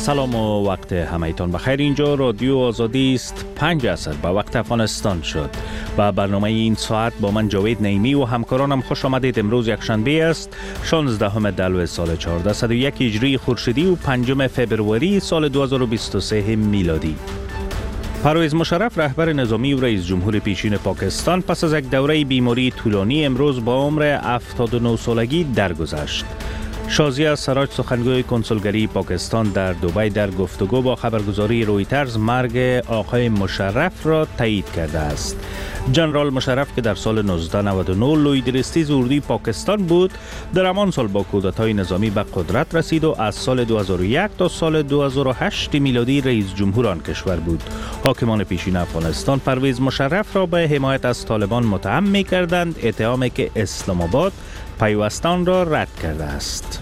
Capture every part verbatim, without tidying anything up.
سلام و وقت همه‌تان بخیر. اینجا رادیو آزادی است. پنج عصر به وقت افغانستان شد و برنامه این ساعت با من جاوید نعیمی و همکارانم خوش آمدید. امروز یک شنبه است، شانزدهم دلو سال چهاردهصد و یک هجری خورشیدی و پنجم فبروری سال دو هزار و بیست و سه میلادی. پرویز مشرف رهبر نظامی و رئیس جمهور پیشین پاکستان پس از یک دوره بیماری طولانی امروز با عمر هفتاد و نه سالگی درگذشت. شازیه سراج سخنگوی کنسولگری پاکستان در دبی در گفتگو با خبرگزاری رویترز مرگ آقای مشرف را تایید کرده است. جنرال مشرف که در سال نوزده نود و نه لویدرستی اردوی پاکستان بود، در همان سال با کودتای نظامی به قدرت رسید و از سال دو هزار و یک تا سال دو هزار و هشت میلادی رئیس جمهور آن کشور بود. حاکمان پیشین افغانستان پرویز مشرف را به حمایت از طالبان متهم می‌کردند، اتهامی که اسلام آباد پیوستان را رد کرده است.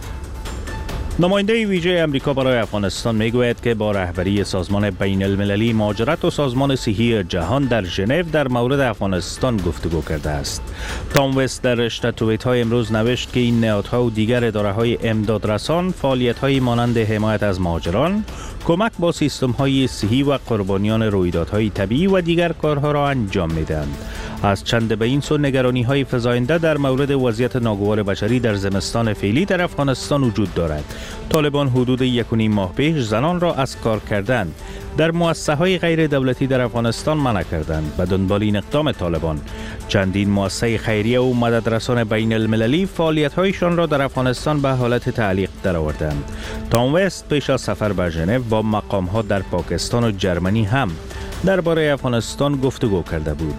نماینده ویژه امریکا برای افغانستان میگوید که با رهبری سازمان بین المللی مهاجرت و سازمان صحی جهان در ژنو در مورد افغانستان گفتگو کرده است. تام وست در رشته توییت های امروز نوشت که این نهادها و دیگر اداره های امدادرسان فعالیت های مانند حمایت از مهاجران، کمک با سیستم های صحی و قربانیان رویدادهای طبیعی و دیگر کارها را انجام میدهند. از چند به این سو نگرانی های فزاینده در مورد وضعیت ناگوار بشری در زمستان فعلی در افغانستان وجود دارد. طالبان حدود یک و نیم ماه پیش زنان را از کار کردن در مؤسسه های غیر دولتی در افغانستان منع کردند. به دنبال این اقدام طالبان چندین مؤسسه خیریه و مددرسان بین المللی فعالیت هایشان را در افغانستان به حالت تعلیق درآوردند. تام وست پیش از سفر به ژنو با مقام ها در پاکستان و جرمنی هم درباره افغانستان گفتگو کرده بود.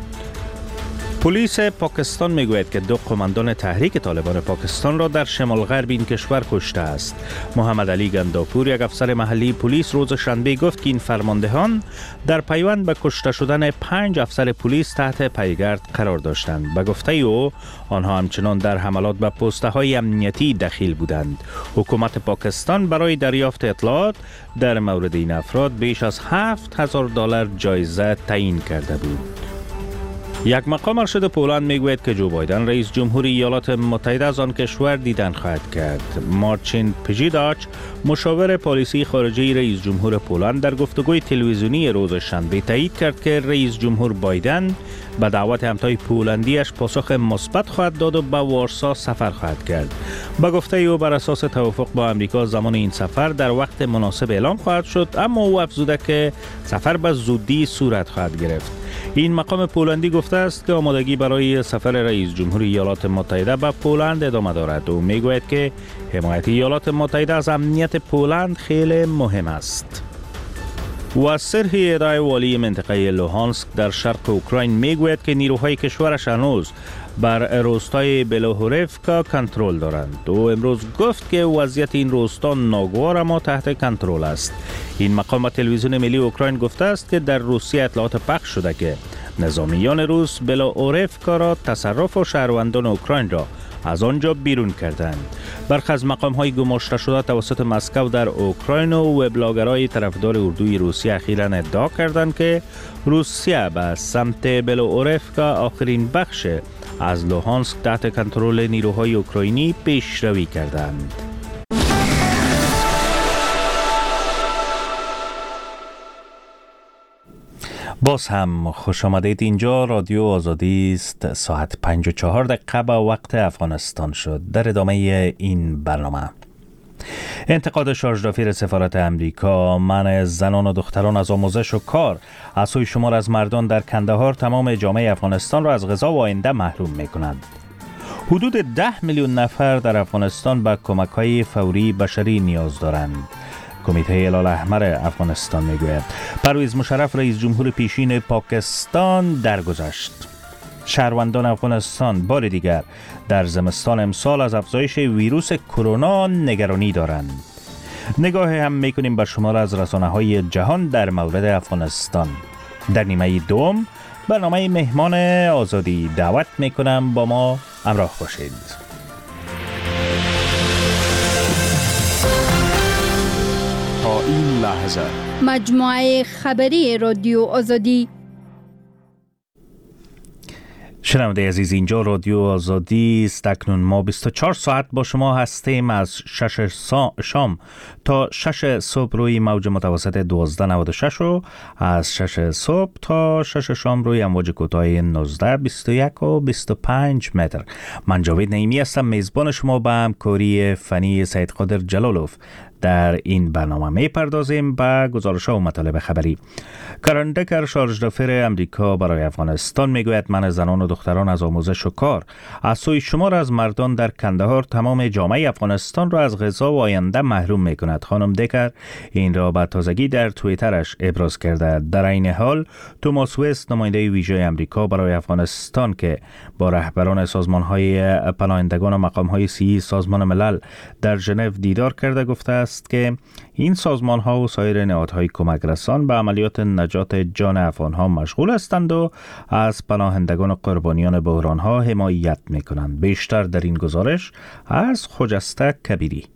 پلیس پاکستان میگوید که دو قماندان تحریک طالبان پاکستان را در شمال غرب این کشور کشته است. محمد علی گنداپور، یک افسر محلی پلیس، روز شنبه گفت که این فرماندهان در پیوند به کشته شدن پنج افسر پلیس تحت پیگرد قرار داشتند. به گفته او آنها همچنان در حملات به پسته های امنیتی دخیل بودند. حکومت پاکستان برای دریافت اطلاعات در مورد این افراد بیش از هفت هزار دلار جایزه تعیین کرده بود. یک مقام ارشد پولند میگوید که جو بایدن رئیس جمهور ایالات متحده از آن کشور دیدن خواهد کرد. مارچین پژیداچ، مشاور پالیسی خارجی رئیس جمهور پولند، در گفتگوی تلویزیونی روز شنبه تایید کرد که رئیس جمهور بایدن به دعوت همتای پولندیش پاسخ مثبت خواهد داد و به وارسا سفر خواهد کرد. به گفته او بر اساس توافق با امریکا زمان این سفر در وقت مناسب اعلام خواهد شد، اما او افزوده که سفر به زودی صورت خواهد گرفت. این مقام پولندی گفته است که آمادگی برای سفر رئیس جمهور ایالات متحده به پولند ادامه دارد و میگوید که حمایت ایالات متحده از امنیت پولند خیلی مهم است. و سرهی اداره والی منطقه لوهانسک در شرق اوکراین میگوید که نیروهای کشورش هنوز بر روستای بلوهورفکا کنترل دارند. او امروز گفت که وضعیت این روستا ناگوار اما تحت کنترل است. این مقام به تلویزیون ملی اوکراین گفته است که در روسیه اطلاعات پخش شده که نظامیان روس بلوهورفکا را تصرف و شهروندان اوکراین را از آنجا بیرون کردند. برخی از مقام‌های گماشته شده توسط مسکو در اوکراین و وبلاگرهای طرفدار اردوی روسیه اخیراً ادعا کردند که روسیه به سمت بلوهورفکا، آخرین بخش از لوهانسک تحت کنترل نیروهای اوکراینی، پیشروی کردند. باز هم خوش آمدید. اینجا رادیو آزادی است. ساعت پنج و چهار دقیقه به وقت افغانستان شد. در ادامه این برنامه انتقاد شارژدافیر سفارت امریکا منع زنان و دختران از آموزش و کار از سوی شمار از مردان در کندهار تمام جامعه افغانستان را از غذا و آینده محروم می کند. حدود ده میلیون نفر در افغانستان به کمک‌های فوری بشری نیاز دارند. کمیته هلال احمر افغانستان میگوید پرویز مشرف رئیس جمهور پیشین پاکستان درگذشت. شهروندان افغانستان بار دیگر در زمستان امسال از افزایش ویروس کرونا نگرانی دارند. نگاه هم میکنیم بر شمار از رسانه‌های جهان در مورد افغانستان. در نیمه دوم برنامه مهمان آزادی دعوت میکنم با ما همراه باشید. تا این لحظه مجموعه خبری رادیو آزادی. شنونده عزیز، اینجا رادیو آزادی است. اکنون ما بیست و چهار ساعت با شما هستیم، از شش شام تا شش صبح روی موج متوسط دوازده نود و شش و از شش صبح تا شش شام روی امواج کوتاه نوزده بیست و یک و بیست و پنج متر. من جاوید نعیمی هستم، میزبان شما به همکاری فنی سید قادر جلالوف. در این برنامه می پردازیم به گزارش ها و مطالب خبری. کرندکر شارژدافر امریکا برای افغانستان میگوید من زنان و دختران از آموزش و کار از سوی شمار از مردان در کندهار تمام جامعه افغانستان را از غذا و آینده محروم می کند. خانم دکر این را به تازگی در توییترش ابراز کرده. در این حال توماس وست، نماینده ویژه امریکا برای افغانستان که با رهبران سازمان های پناهندگان و مقام های سیاسی سازمان ملل در ژنو دیدار کرده، گفته است که این سازمان ها و سایر نهادهای کمک رسان به عملیات نجات جان افغان ها مشغول هستند و از پناهندگان و قربانیان بحران ها حمایت می کنند. بیشتر در این گزارش از خجسته کبیری.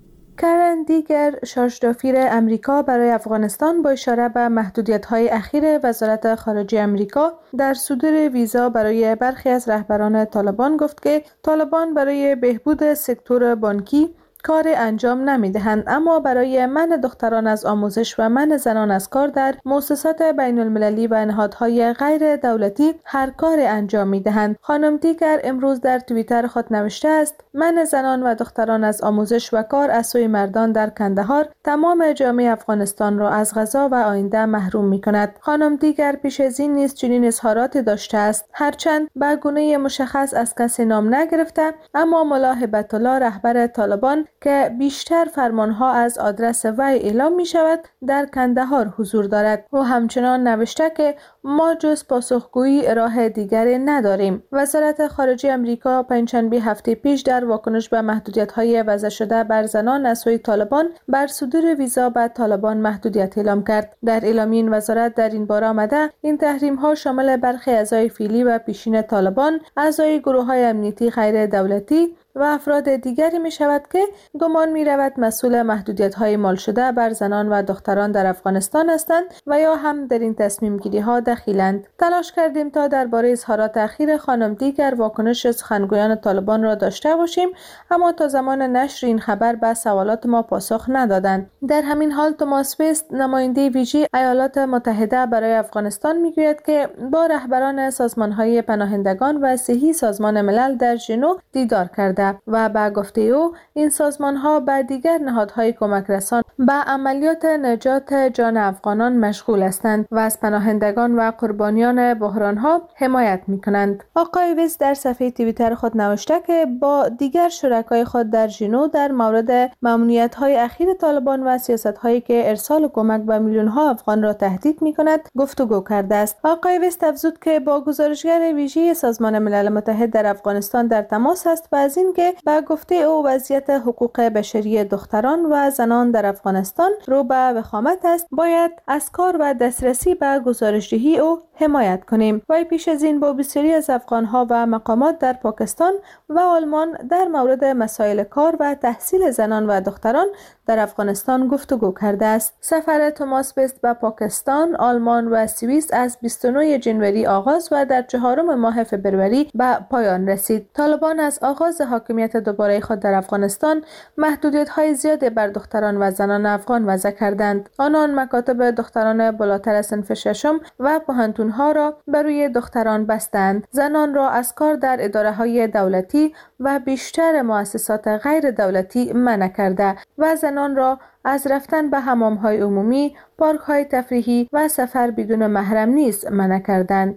کرن دیگر، شارژدافیر امریکا برای افغانستان، با اشاره به محدودیت‌های اخیر وزارت خارجه امریکا در صدور ویزا برای برخی از رهبران طالبان گفت که طالبان برای بهبود سکتور بانکی کار انجام نمی‌دهند، اما برای منع دختران از آموزش و منع زنان از کار در مؤسسات بین المللی و نهادهای غیر دولتی هر کار انجام می‌دهند. خانم دیگر امروز در توییتر خود نوشته است: منع زنان و دختران از آموزش و کار از سوی مردان در کندهار تمام جامعه افغانستان را از غذا و آینده محروم می‌کند. خانم دیگر پیش از این نیز چنین اظهاراتی داشته است: هرچند به گونه مشخص از کسی نام نگرفته، اما ملا هبت الله، رهبر طالبان که بیشتر فرمانها از آدرس وی اعلام می شود، در کندهار حضور دارد. و همچنان نوشته که ما جز پاسخگویی راه دیگری نداریم. وزارت خارجه امریکا پنجشنبه هفته پیش در واکنش به محدودیت‌های وضع شده بر زنان از سوی طالبان بر صدور ویزا به طالبان محدودیت اعلام کرد. در اعلامیه این وزارت در این باره آمده این تحریم‌ها شامل برخی اعضای فعلی و پیشین طالبان، اعضای گروه‌های امنیتی غیر دولتی و افراد دیگری می شود که گمان می رود مسئول محدودیت های مال شده بر زنان و دختران در افغانستان هستند و یا هم در این تصمیم گیری ها دخیلند. تلاش کردیم تا درباره اظهارات اخیر خانم دیگر واکنش سخنگویان طالبان را داشته باشیم، اما تا زمان نشر این خبر به سوالات ما پاسخ ندادند. در همین حال توماس وست، نماینده ویژه ایالات متحده برای افغانستان، می گوید که با رهبران سازمان های پناهندگان و صحی سازمان ملل در ژنو دیدار کرده و به گفته او این سازمان ها به دیگر نهادهای کمک رسان به عملیات نجات جان افغانان مشغول هستند و از پناهندگان و قربانیان بحران ها حمایت می کنند. آقای ویس در صفحه توییتر خود نوشته که با دیگر شرکای خود در ژنو در مورد ممنوعیت های اخیر طالبان و سیاست هایی که ارسال کمک به میلیون ها افغان را تهدید می کند گفتگو کرده است. آقای ویس افزود که با گزارشگر ویژه سازمان ملل متحد در افغانستان در تماس است و از این که به گفته او وضعیت حقوق بشری دختران و زنان در افغانستان رو به وخامت است، باید از کار و دسترسی به گزارشدهی او حمایت کنیم. و پیش از این با بسیاری از افغانها و مقامات در پاکستان و آلمان در مورد مسائل کار و تحصیل زنان و دختران در افغانستان گفتگو کرده است. سفر توماس وست به پاکستان، آلمان و سوئیس از بیست و نه ژانویه آغاز و در چهارم ماه فبروری به پایان رسید. طالبان از آغاز حاکمیت دوباره خود در افغانستان محدودیت‌های زیادی بر دختران و زنان افغان وضع کردند. آنان مکاتب دختران بالاتر از صنف ششم و پوهنتون‌ها را بر روی دختران بستند. زنان را از کار در اداره‌های دولتی و بیشتر مؤسسات غیر دولتی منع کرده و زنان را از رفتن به حمام‌های عمومی، پارک‌های تفریحی و سفر بدون محرم نیز منع کردند.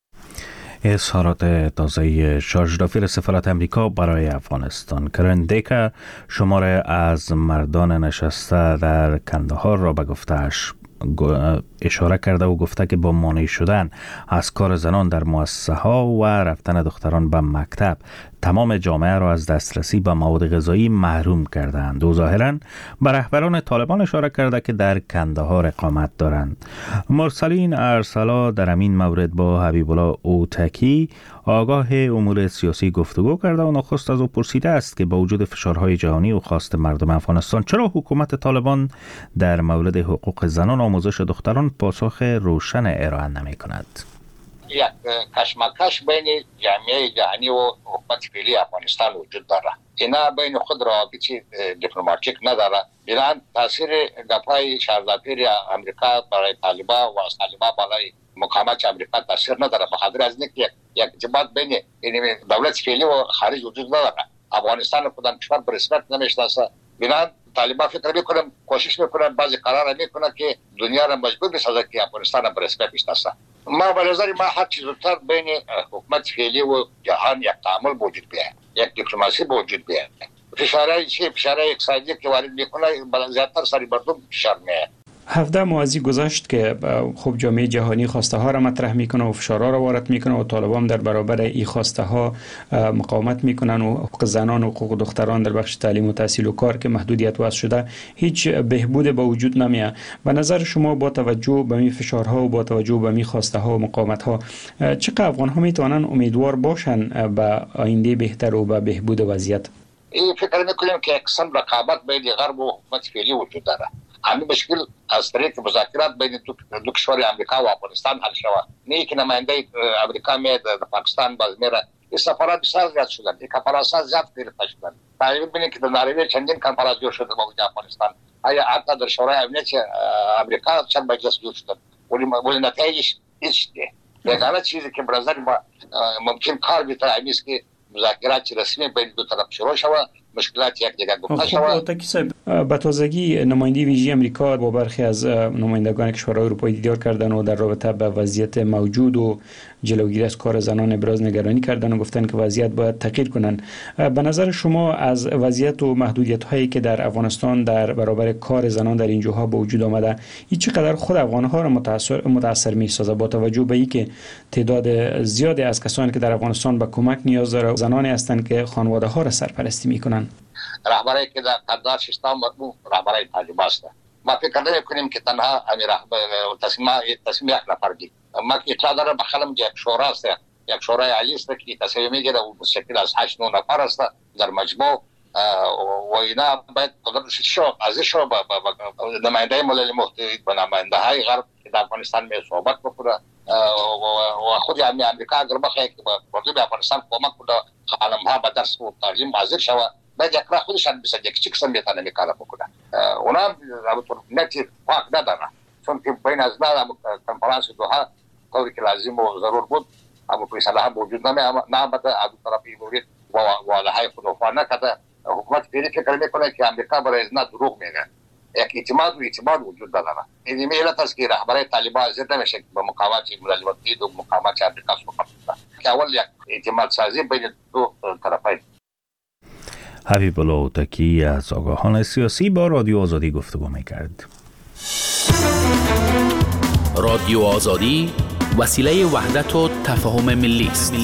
اظهارات تازه شارژدافیر سفارت امریکا برای افغانستان. کرن دیگر شماره از مردان نشسته در کندهار را به گفته‌اش اشاره کرده و گفته که با مانع شدن از کار زنان در مؤسسه ها و رفتن دختران به مکتب تمام جامعه را از دسترسی به مواد غذایی محروم کردند. و ظاهراً به رهبران طالبان اشاره کرده که در کندهار اقامت دارند. مرسلین ارسلا در همین مورد با حبیب الله اوتکی، آگاه امور سیاسی، گفتگو کرده و نخست از او پرسیده است که با وجود فشارهای جهانی و خواست مردم افغانستان چرا حکومت طالبان در مورد حقوق زنان و آموزش دختران پاسخ روشن ارائه نمی کند. یک کشمکش بین جامعه جهانی و حکومت فعلی افغانستان وجود داره. اینا بین خود روابط دیپلماتیک نداره. بنابراین تاثیر گپای شهردار پیر امریکا برای طالبان و طالبان برای مقاومت امریکا تاثیر نداره، به خاطر از اینکه یک ارتباط بین دولت فعلی و خارج وجود نداره. افغانستان خودم کشور به رسمیت نمیشناسه. بنابراین طالبان فکر میکنن، کوشش میکنن، بعضی قرار میکنن که دنیا را مجبور بسازه که افغانستان به رسمیت بشناسه. ما به نظر ما هر چیز زودتر بین حکومت فعلی و جهان یک تعامل وجود بیاید، یک دیپلماسی وجود بیاید. فشارهای چی فشارهای اقتصادی که وارد میکنه زیادتر سر مردم فشار میاد. هفته موازی گذشت که خب جامعه جهانی خواسته ها را مطرح میکنه و فشارها را وارد میکنه و طالبان در برابر این خواسته ها مقاومت میکنن و حقوق زنان و حقوق دختران در بخش تعلیم و تحصیل و کار که محدودیت وضع شده هیچ بهبود به وجود نمیاد. به نظر شما با توجه به این فشارها و با توجه به این خواسته ها و مقاومت ها چقدر افغان ها میتونن امیدوار باشن به آینده بهتر و به بهبود وضعیت؟ این فکر میکنیم که یک قسم رقابت بین غرب و حکومت فعلی وجود داره. همین مشکل از طریق مذاکرات بین دو کشور امریکا و افغانستان حل شود. نه که نماینده امریکا میاد در پاکستان باز میره. این سفارات بسیار زیاد شدن، این کنفرانس‌ها زیاد گرفته شدن. تعریف ببینید که در نروژ چندین کنفرانس جور شده با افغانستان. آیا حتی در شورای امنیت امریکا چند مجلس جور شدن. ولی ولی نتایجش هیچ نه. یگانه چیزی که به نظر ما ممکن کار بیتر است که مذاکرات رسمی بین دو طرف شروع شود، مشکلات یک دیگر گفته شود. به تازگی نماینده ویژه امریکا با برخی از نمایندگان کشورهای اروپایی دیدار کردن و در رابطه با وضعیت موجود و جلوگیری از کار زنان ابراز نگرانی کردن و گفتن که وضعیت باید تغییر کنن. به نظر شما از وضعیت و محدودیت هایی که در افغانستان در برابر کار زنان در این جاها به وجود آمده، این چقدر خود افغان ها را متاثر متاثر می سازه با توجه به اینکه تعداد زیادی از کسانی که در افغانستان به کمک نیاز داره زنانی هستند که خانواده ها را سرپرستی میکنن؟ رهبری که در قدر ششتام مرموم رهبری طالبان است. ما فکر نمی‌کنیم که تنها امیر تصمیم تصمیم یک نفر دی. ما که اطلاع دارم بخلم یک شورا است، یک شورای عالی است که تصمیم میگیره و مشکل از هشت نه نفر است در مجموع و اینا باید قدر شو از شو نماینده ملل متحد و نماینده های غرب که در افغانستان می صحبت بکنه و خود امریکا اگر بخواد که مردم افغانستان کمک کنه خانم ها به درس و تعلیم حاضر شود باید یک راه خودشان بسازه یک چیکسم میتونه میکاره بکنه. اونا البته نتی پاک نداره چون که بین از بعد کنفرانس دوحه طوری که لازم و ضرور بود اما فیصله هم وجود نمیامده. از طرفی بود و واضحه خود وفا نکرده. حکومت فعلی فکر میکنه که امریکا برای ازنا دروغ میگه. یک اعتماد و اعتماد وجود داره. این علت است که رهبری طالبان زده میشه که به مقاومت ملل متحد و مقاومت امریکا صحبت کنه که اول یک اعتماد سازی بین دو طرفین. حبیب الله اوتکی از آگاهان سیاسی با رادیو آزادی گفتگو میکرد. رادیو آزادی وسیله وحدت و تفاهم ملی است.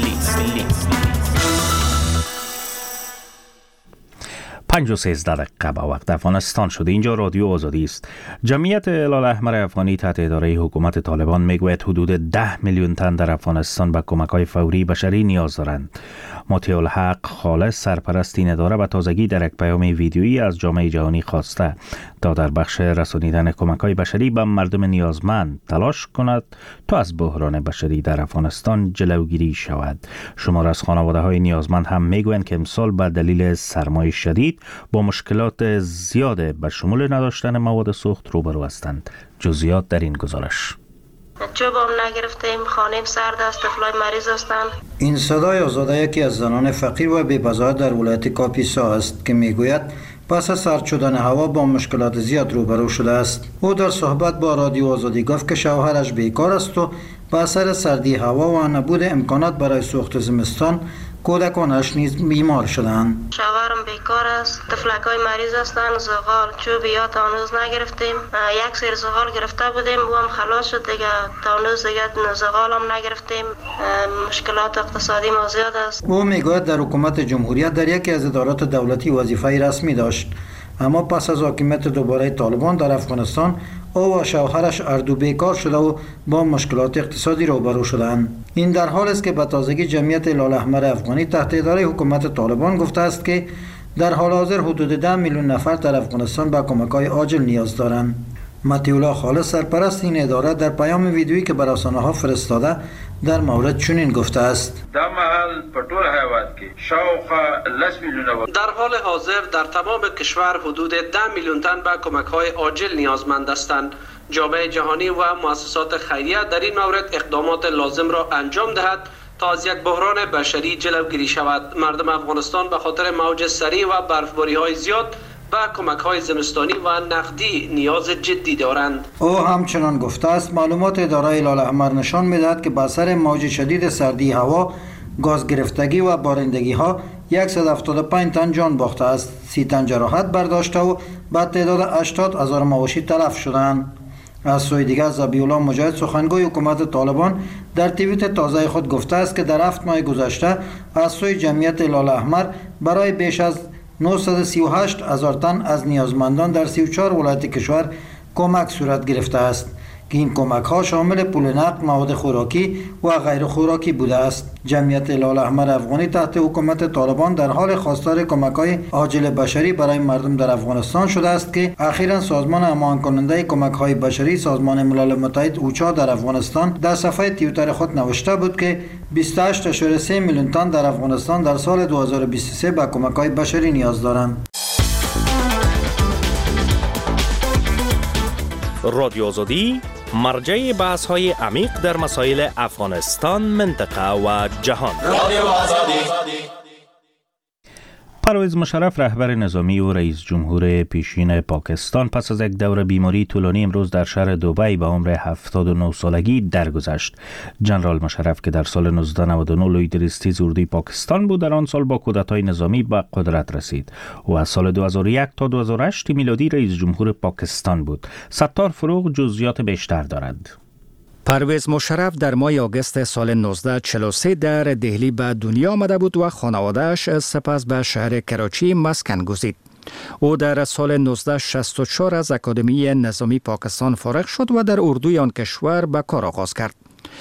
پنج و سیزده دقیقه به وقت افغانستان شده. اینجا رادیو آزادی است. جمعیت هلال احمر افغانی تحت اداره حکومت طالبان میگوید حدود ده میلیون تن در افغانستان به کمک‌های فوری بشری نیاز دارند. مطیع الحق خالص سرپرست این اداره به تازگی در یک پیام ویدیویی از جامعه جهانی خواسته تا در بخش رسانیدن کمک‌های بشری به مردم نیازمند تلاش کند تا از بحران بشری در افغانستان جلوگیری شود. شمار از خانواده‌های نیازمند هم میگویند که امسال به دلیل سرمای شدید با مشکلات زیاده به شمول نداشتن مواد سوخت روبرو هستند. جزئیات در این گزارش. چوب هم نگرفتیم، خانه سرد است، طفلای مریض هستند. این صدای آزاده یکی از زنان فقیر و بی‌بضاعت در ولایت کاپیسا است که میگوید پس از سرد شدن هوا با مشکلات زیاد روبرو شده است. او در صحبت با رادیو آزادی گفت که شوهرش بیکار است و به اثر سردی هوا و نبود امکانات برای سوخت زمستان کودکانش نیز بیمار شدند. شوهرم بیکار است، طفلکای مریض هستند، زغال چوب یا تانوز نگرفتیم. یک سری زغال گرفته بودیم و هم خلاص شد دیگه. تانوز دیگه زغال هم نگرفتیم. مشکلات اقتصادی ما زیاد است. او میگوید در حکومت جمهوریت در یکی از ادارات دولتی وظیفه رسمی داشت، اما پس از حاکمیت دوباره طالبان در افغانستان او و شوهرش اردو بیکار شده و با مشکلات اقتصادی روبرو شدند. این در حال است که به تازگی جمعیت هلال احمر افغانی تحت اداره حکومت طالبان گفته است که در حال حاضر حدود ده میلیون نفر در افغانستان به کمک‌های عاجل نیاز دارند. مطیع الله خالص سرپرست این اداره در پیام ویدیویی که بر رسانه‌ها فرستاده در مورد چنین گفته است. در محل پټول هیواد کې شاوخوا لس میلیون در حال حاضر در تمام کشور حدود ده میلیون تن به کمک‌های عاجل نیازمند هستند. جامعه جهانی و مؤسسات خیریه در این مورد اقدامات لازم را انجام دهد تا از یک بحران بشری جلوگیری شود. مردم افغانستان به خاطر موج سریع و برفباری‌های زیاد به کمک‌های زمستانی و نقدی نیاز جدی دارند. او همچنان گفته است معلومات اداره هلال احمر نشان می‌دهد که به اثر موج شدید سردی هوا، گاز گرفتگی و بارندگی ها صد و هفتاد و پنج تن جان باخته است، سی تن جراحت برداشته و به تعداد هشتاد هزار مواشی تلف شدند. از سوی دیگر ذبیح الله مجاهد سخنگوی حکومت طالبان در توییت تازه خود گفته است که در هفت ماه گذشته از سوی جمعیت هلال احمر برای بیش از نهصد و سی و هشت هزار تن از نیازمندان در سی و چهار ولایت کشور کمک صورت گرفته است که این کمک ها شامل پول نقد، مواد خوراکی و غیر خوراکی بوده است. جمعیت هلال احمر افغانی تحت حکومت طالبان در حال خواستار کمک های عاجل بشری برای مردم در افغانستان شده است که اخیراً سازمان هماهنگ کننده کمک های بشری سازمان ملل متحد اوچا در افغانستان در صفحه توییتر خود نوشته بود که بیست و هشت ممیز سه میلیون تن در افغانستان در سال دو هزار و بیست و سه به کمک های بشری نیاز دارند. رادیو آزادی مرجع بحث های عمیق در مسائل افغانستان، منطقه و جهان. رادیو آزادی. پرویز مشرف رهبر نظامی و رئیس جمهور پیشین پاکستان پس از یک دوره بیماری طولانی امروز در شهر دبی به عمر هفتاد و نه سالگی درگذشت. جنرال مشرف که در سال نوزده نود و نه لوی درستیز اردوی پاکستان بود، در آن سال با کودتای نظامی به قدرت رسید و از سال دو هزار و یک تا دو هزار و هشت میلادی رئیس جمهور پاکستان بود. ستار فروغ جزئیات بیشتر دارد. پرویز مشرف در ماه آگوست سال نوزده چهل و سه در دهلی به دنیا آمده بود و خانواده‌اش سپس به شهر کراچی مسکن گزید. او در سال نوزده شصت و چهار از اکادمی نظامی پاکستان فارغ شد و در اردوی آن کشور به کار آغاز کرد.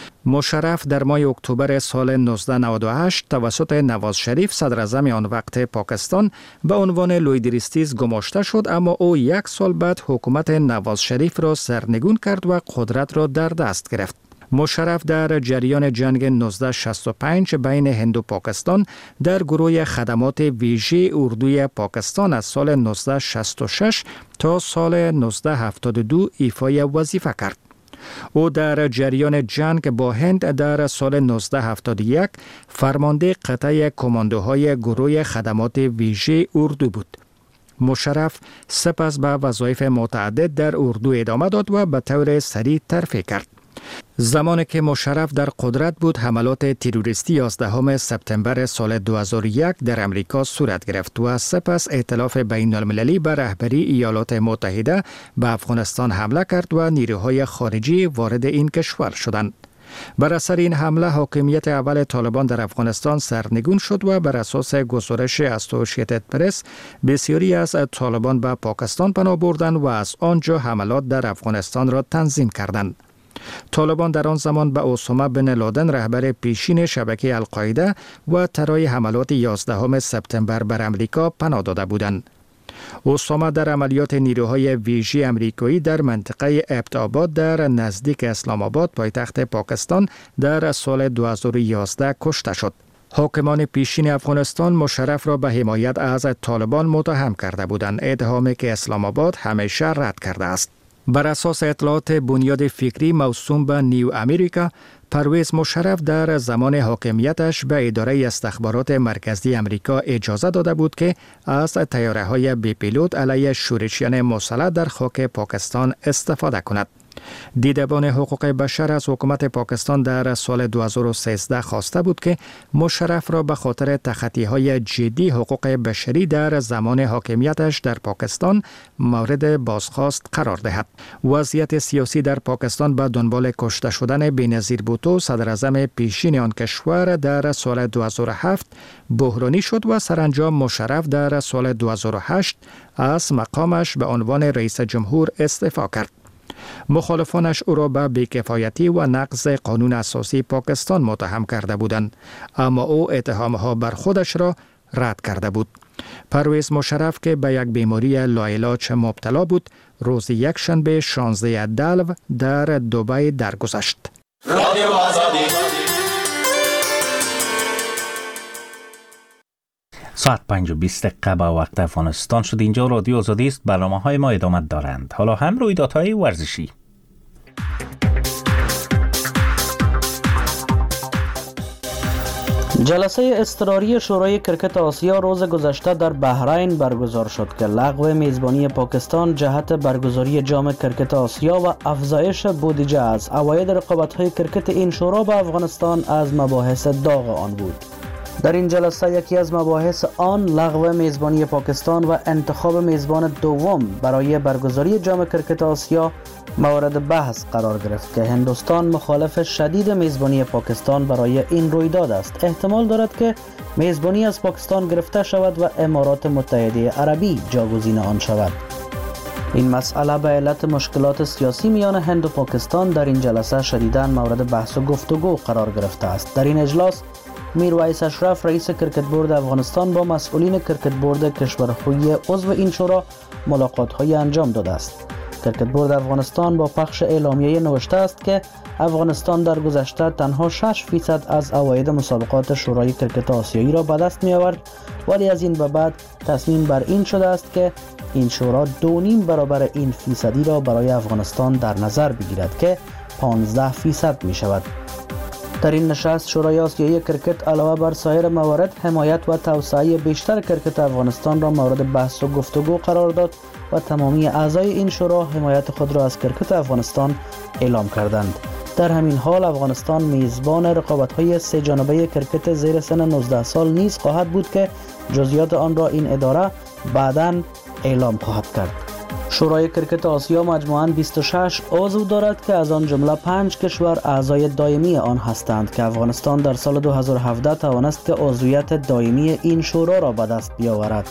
مشرف در ماه اکتبر سال نوزده نود و هشت توسط نواز شریف صدر اعظم آن وقت پاکستان به عنوان لوی درستیز گماشته شد، اما او یک سال بعد حکومت نواز شریف را سرنگون کرد و قدرت را در دست گرفت. مشرف در جریان جنگ نوزده شصت و پنج بین هند و پاکستان در گروه خدمات ویژه اردوی پاکستان از سال نوزده شصت و شش تا سال نوزده هفتاد و دو ایفای وظیفه کرد. او در جریان جنگ با هند در سال نوزده هفتاد و یک فرمانده قطعه کماندوهای گروه خدمات ویژه اردو بود. مشرف سپس به وظایف متعدد در اردو ادامه داد و به طور سریع ترفیع کرد. زمانی که مشرف در قدرت بود، حملات تروریستی یازدهم سپتامبر سال دو هزار و یک در امریکا صورت گرفت و سپس ائتلاف بین المللی به رهبری ایالات متحده به افغانستان حمله کرد و نیروهای خارجی وارد این کشور شدند. بر اثر این حمله حاکمیت اول طالبان در افغانستان سرنگون شد و بر اساس گزارش اسوسییتد پرس بسیاری از طالبان به پاکستان پناه بردند و از آنجا حملات در افغانستان را تنظیم کردند. طالبان در آن زمان به اسامه بن لادن رهبر پیشین شبکه القاعده و طراح حملات یازدهم سپتامبر بر امریکا پناه داده بودند. اسامه در عملیات نیروهای ویژه امریکایی در منطقه ابت‌آباد در نزدیک اسلام آباد پایتخت پاکستان در سال دو هزار و یازده کشته شد. حاکمان پیشین افغانستان مشرف را به حمایت از طالبان متهم کرده بودند، اتهامی که اسلام آباد همیشه رد کرده است. بر اساس اطلاعات بنیاد فکری موسوم به نیو امریکا، پرویز مشرف در زمان حاکمیتش به اداره استخبارات مرکزی امریکا اجازه داده بود که از طیاره‌های بی پیلوت علیه شورشیان مسلح در خاک پاکستان استفاده کند. دیدبان حقوق بشر از حکومت پاکستان در سال دو هزار و سیزده خواسته بود که مشرف را به خاطر تخطی‌های جدی حقوق بشری در زمان حاکمیتش در پاکستان مورد بازخواست قرار دهد. وضعیت سیاسی در پاکستان به دنبال کشته شدن بینظیر بوتو صدر اعظم پیشین آن کشور در سال دو هزار و هفت بحرانی شد و سرانجام مشرف در سال دو هزار و هشت از مقامش به عنوان رئیس جمهور استعفا کرد. مخالفانش او را به بی‌کفایتی و نقض قانون اساسی پاکستان متهم کرده بودند، اما او اتهامها بر خودش را رد کرده بود. پرویز مشرف که به یک بیماری لاعلاج مبتلا بود، روز یک شنبه شانزده دلو در دبی درگذشت. رادیو آزادی ساعت پنج و بیست دقیقه به وقت افغانستان شد. اینجا رادیو آزادی است. برنامه های ما ادامه دارند. حالا هم رویدادهای ورزشی. جلسه اضطراری شورای کرکت آسیا روز گذشته در بحرین برگزار شد که لغو میزبانی پاکستان جهت برگزاری جام کرکت آسیا و افزایش بودجه از عواید رقابت‌های کرکت این شورا به افغانستان از مباحث داغ آن بود. در این جلسه یکی از مباحث آن لغو میزبانی پاکستان و انتخاب میزبان دوم برای برگزاری جام کرکت آسیا مورد بحث قرار گرفت که هندوستان مخالف شدید میزبانی پاکستان برای این رویداد است. احتمال دارد که میزبانی از پاکستان گرفته شود و امارات متحده عربی جاگزین آن شود. این مسئله به علت مشکلات سیاسی میان هند و پاکستان در این جلسه شدیداً مورد بحث و گفتگو قرار گرفته است. در این اجلاس میرویس اشرف رئیس کرکت بورد افغانستان با مسئولین کرکت بورد کشورخویی عضو این شورا ملاقات‌های انجام داده است. کرکت بورد افغانستان با پخش اعلامیه نوشته است که افغانستان در گذشته تنها شش فیصد از عواید مسابقات شورای کرکت آسیایی را به دست می آورد، ولی از این به بعد تصمیم بر این شده است که این شورا دو نیم برابر این فیصدی را برای افغانستان در نظر بگیرد که پانزده فیصد می شود. در این نشست شورای آسیایی کرکت علاوه بر سایر موارد حمایت و توسعه بیشتر کرکت افغانستان را مورد بحث و گفتگو قرار داد و تمامی اعضای این شورا حمایت خود را از کرکت افغانستان اعلام کردند. در همین حال افغانستان میزبان رقابت‌های سه جانبه کرکت زیر سن نوزده سال نیز خواهد بود که جزئیات آن را این اداره بعداً اعلام خواهد کرد. شورای کرکت آسیا مجموعاً بیست و شش عضو دارد که از آن جمله پنج کشور اعضای دائمی آن هستند که افغانستان در سال دو هزار و هفده توانست که عضویت دائمی این شورا را به دست بیاورد.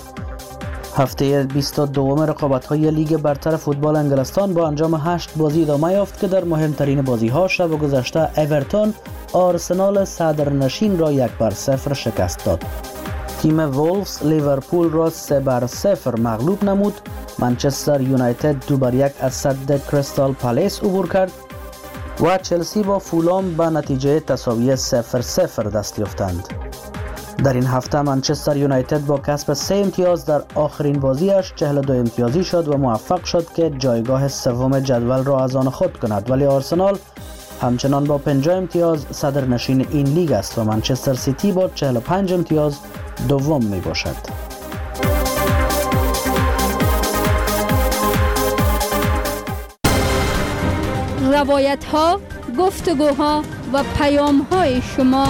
هفته بیست و دو رقابت‌های لیگ برتر فوتبال انگلستان با انجام هشت بازی ادامه یافت که در مهمترین بازی‌ها شب گذشته اورتون آرسنال صدرنشین را یک بر صفر شکست داد. تیم وولفز لیورپول را سه بر صفر مغلوب نمود. منچستر یونایتد دو بر یک از صد کریستال پالیس عبور کرد و چلسی با فولام به نتیجه تساوی صفر صفر دست یافتند. در این هفته منچستر یونایتد با کسب سه امتیاز در آخرین بازیش چهل و دو امتیازی شد و موفق شد که جایگاه سوم جدول را از آن خود کند، ولی آرسنال همچنان با پنجاه امتیاز صدرنشین این لیگ است و منچستر سیتی با چهل و پنج امتیاز دوم می باشد. روایت ها، گفتگوها و پیام های شما.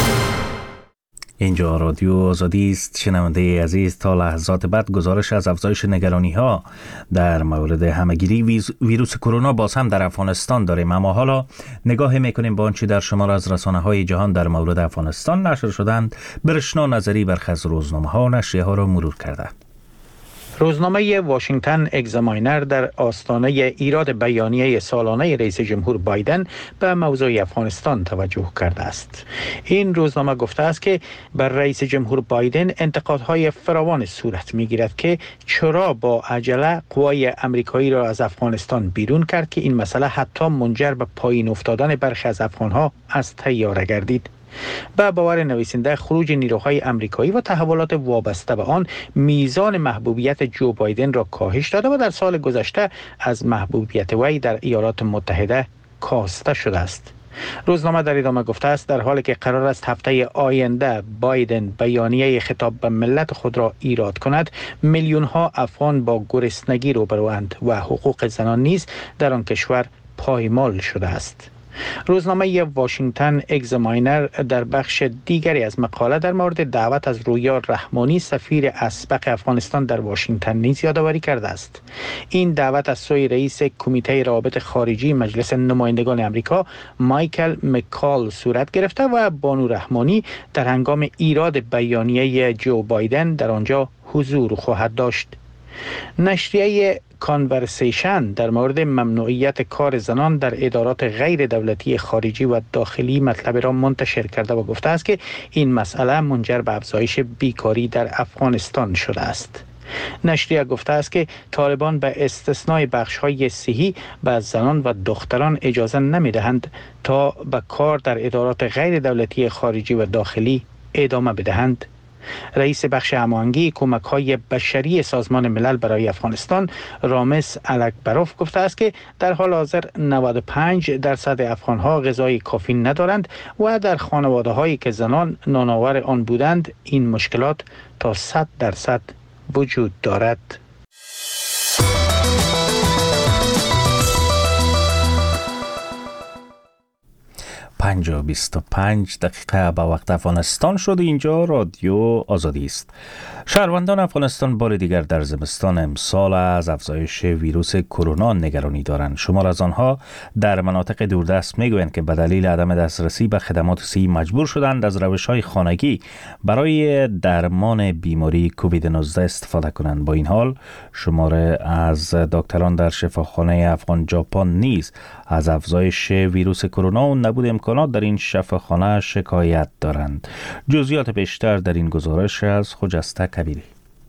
اینجا رادیو آزادی است. شنونده عزیز، تا لحظات بعد گزارش از افزایش نگرانی ها در مورد همهگیری ویز ویروس کرونا باز هم در افغانستان داریم، اما حالا نگاه میکنیم با آنچه در شمار از رسانه های جهان در مورد افغانستان نشر شدند. برشنا نظری برخی از روزنامه ها و نشریه ها را مرور کرده. روزنامه واشنگتن اگزاماینر در آستانه ایراد بیانیه سالانه رئیس جمهور بایدن به موضوع افغانستان توجه کرده است. این روزنامه گفته است که بر رئیس جمهور بایدن انتقادهای فراوان صورت می‌گیرد که چرا با عجله قوای امریکایی را از افغانستان بیرون کرد که این مسئله حتی منجر به پایین افتادن برخی از افغانها از طیاره گردید. به باور نویسنده، خروج نیروهای امریکایی و تحولات وابسته به آن میزان محبوبیت جو بایدن را کاهش داده و در سال گذشته از محبوبیت وی در ایالات متحده کاسته شده است. روزنامه در ادامه گفته است در حالی که قرار است هفته آینده بایدن بیانیه خطاب به ملت خود را ایراد کند، میلیون ها افغان با گرسنگی روبروند و حقوق زنان نیز در آن کشور پایمال شده است. روزنامه واشنگتن اگزاماینر در بخش دیگری از مقاله در مورد دعوت از رویا رحمانی سفیر اسبق افغانستان در واشنگتن نیز یادآوری کرده است. این دعوت از سوی رئیس کمیته روابط خارجی مجلس نمایندگان آمریکا مایکل مکال صورت گرفته و بانو رحمانی در هنگام ایراد بیانیه جو بایدن در آنجا حضور خواهد داشت. نشریه کانورسیشن در مورد ممنوعیت کار زنان در ادارات غیر دولتی خارجی و داخلی مطلب را منتشر کرده و گفته است که این مسئله منجر به افزایش بیکاری در افغانستان شده است. نشریه گفته است که طالبان به استثنای بخش‌های صحی به زنان و دختران اجازه نمی‌دهند تا به کار در ادارات غیر دولتی خارجی و داخلی ادامه بدهند. رئیس بخش هماهنگی کمک‌های بشری سازمان ملل برای افغانستان رامز الکبروف گفته است که در حال حاضر نود و پنج درصد افغان‌ها غذای کافی ندارند و در خانواده‌هایی که زنان نانآور آن بودند این مشکلات تا صد درصد وجود دارد. پنج و بیست و پنج دقیقه به وقت افغانستان شد. اینجا رادیو آزادی است. شهروندان افغانستان بار دیگر در زمستان امسال از افزایش ویروس کرونا نگرانی دارند. شمار از آنها در مناطق دوردست میگویند که به دلیل عدم دسترسی به خدمات صحی مجبور شدند از روش‌های خانگی برای درمان بیماری کووید نوزده استفاده کنند. با این حال شمار از دکتران در شفاخانه افغان ژاپن نیز از افزایش ویروس کرونا و نبود امکانات در این شفاخانه شکایت دارند. جزئیات بیشتر در این گزارش از خجسته کبیری.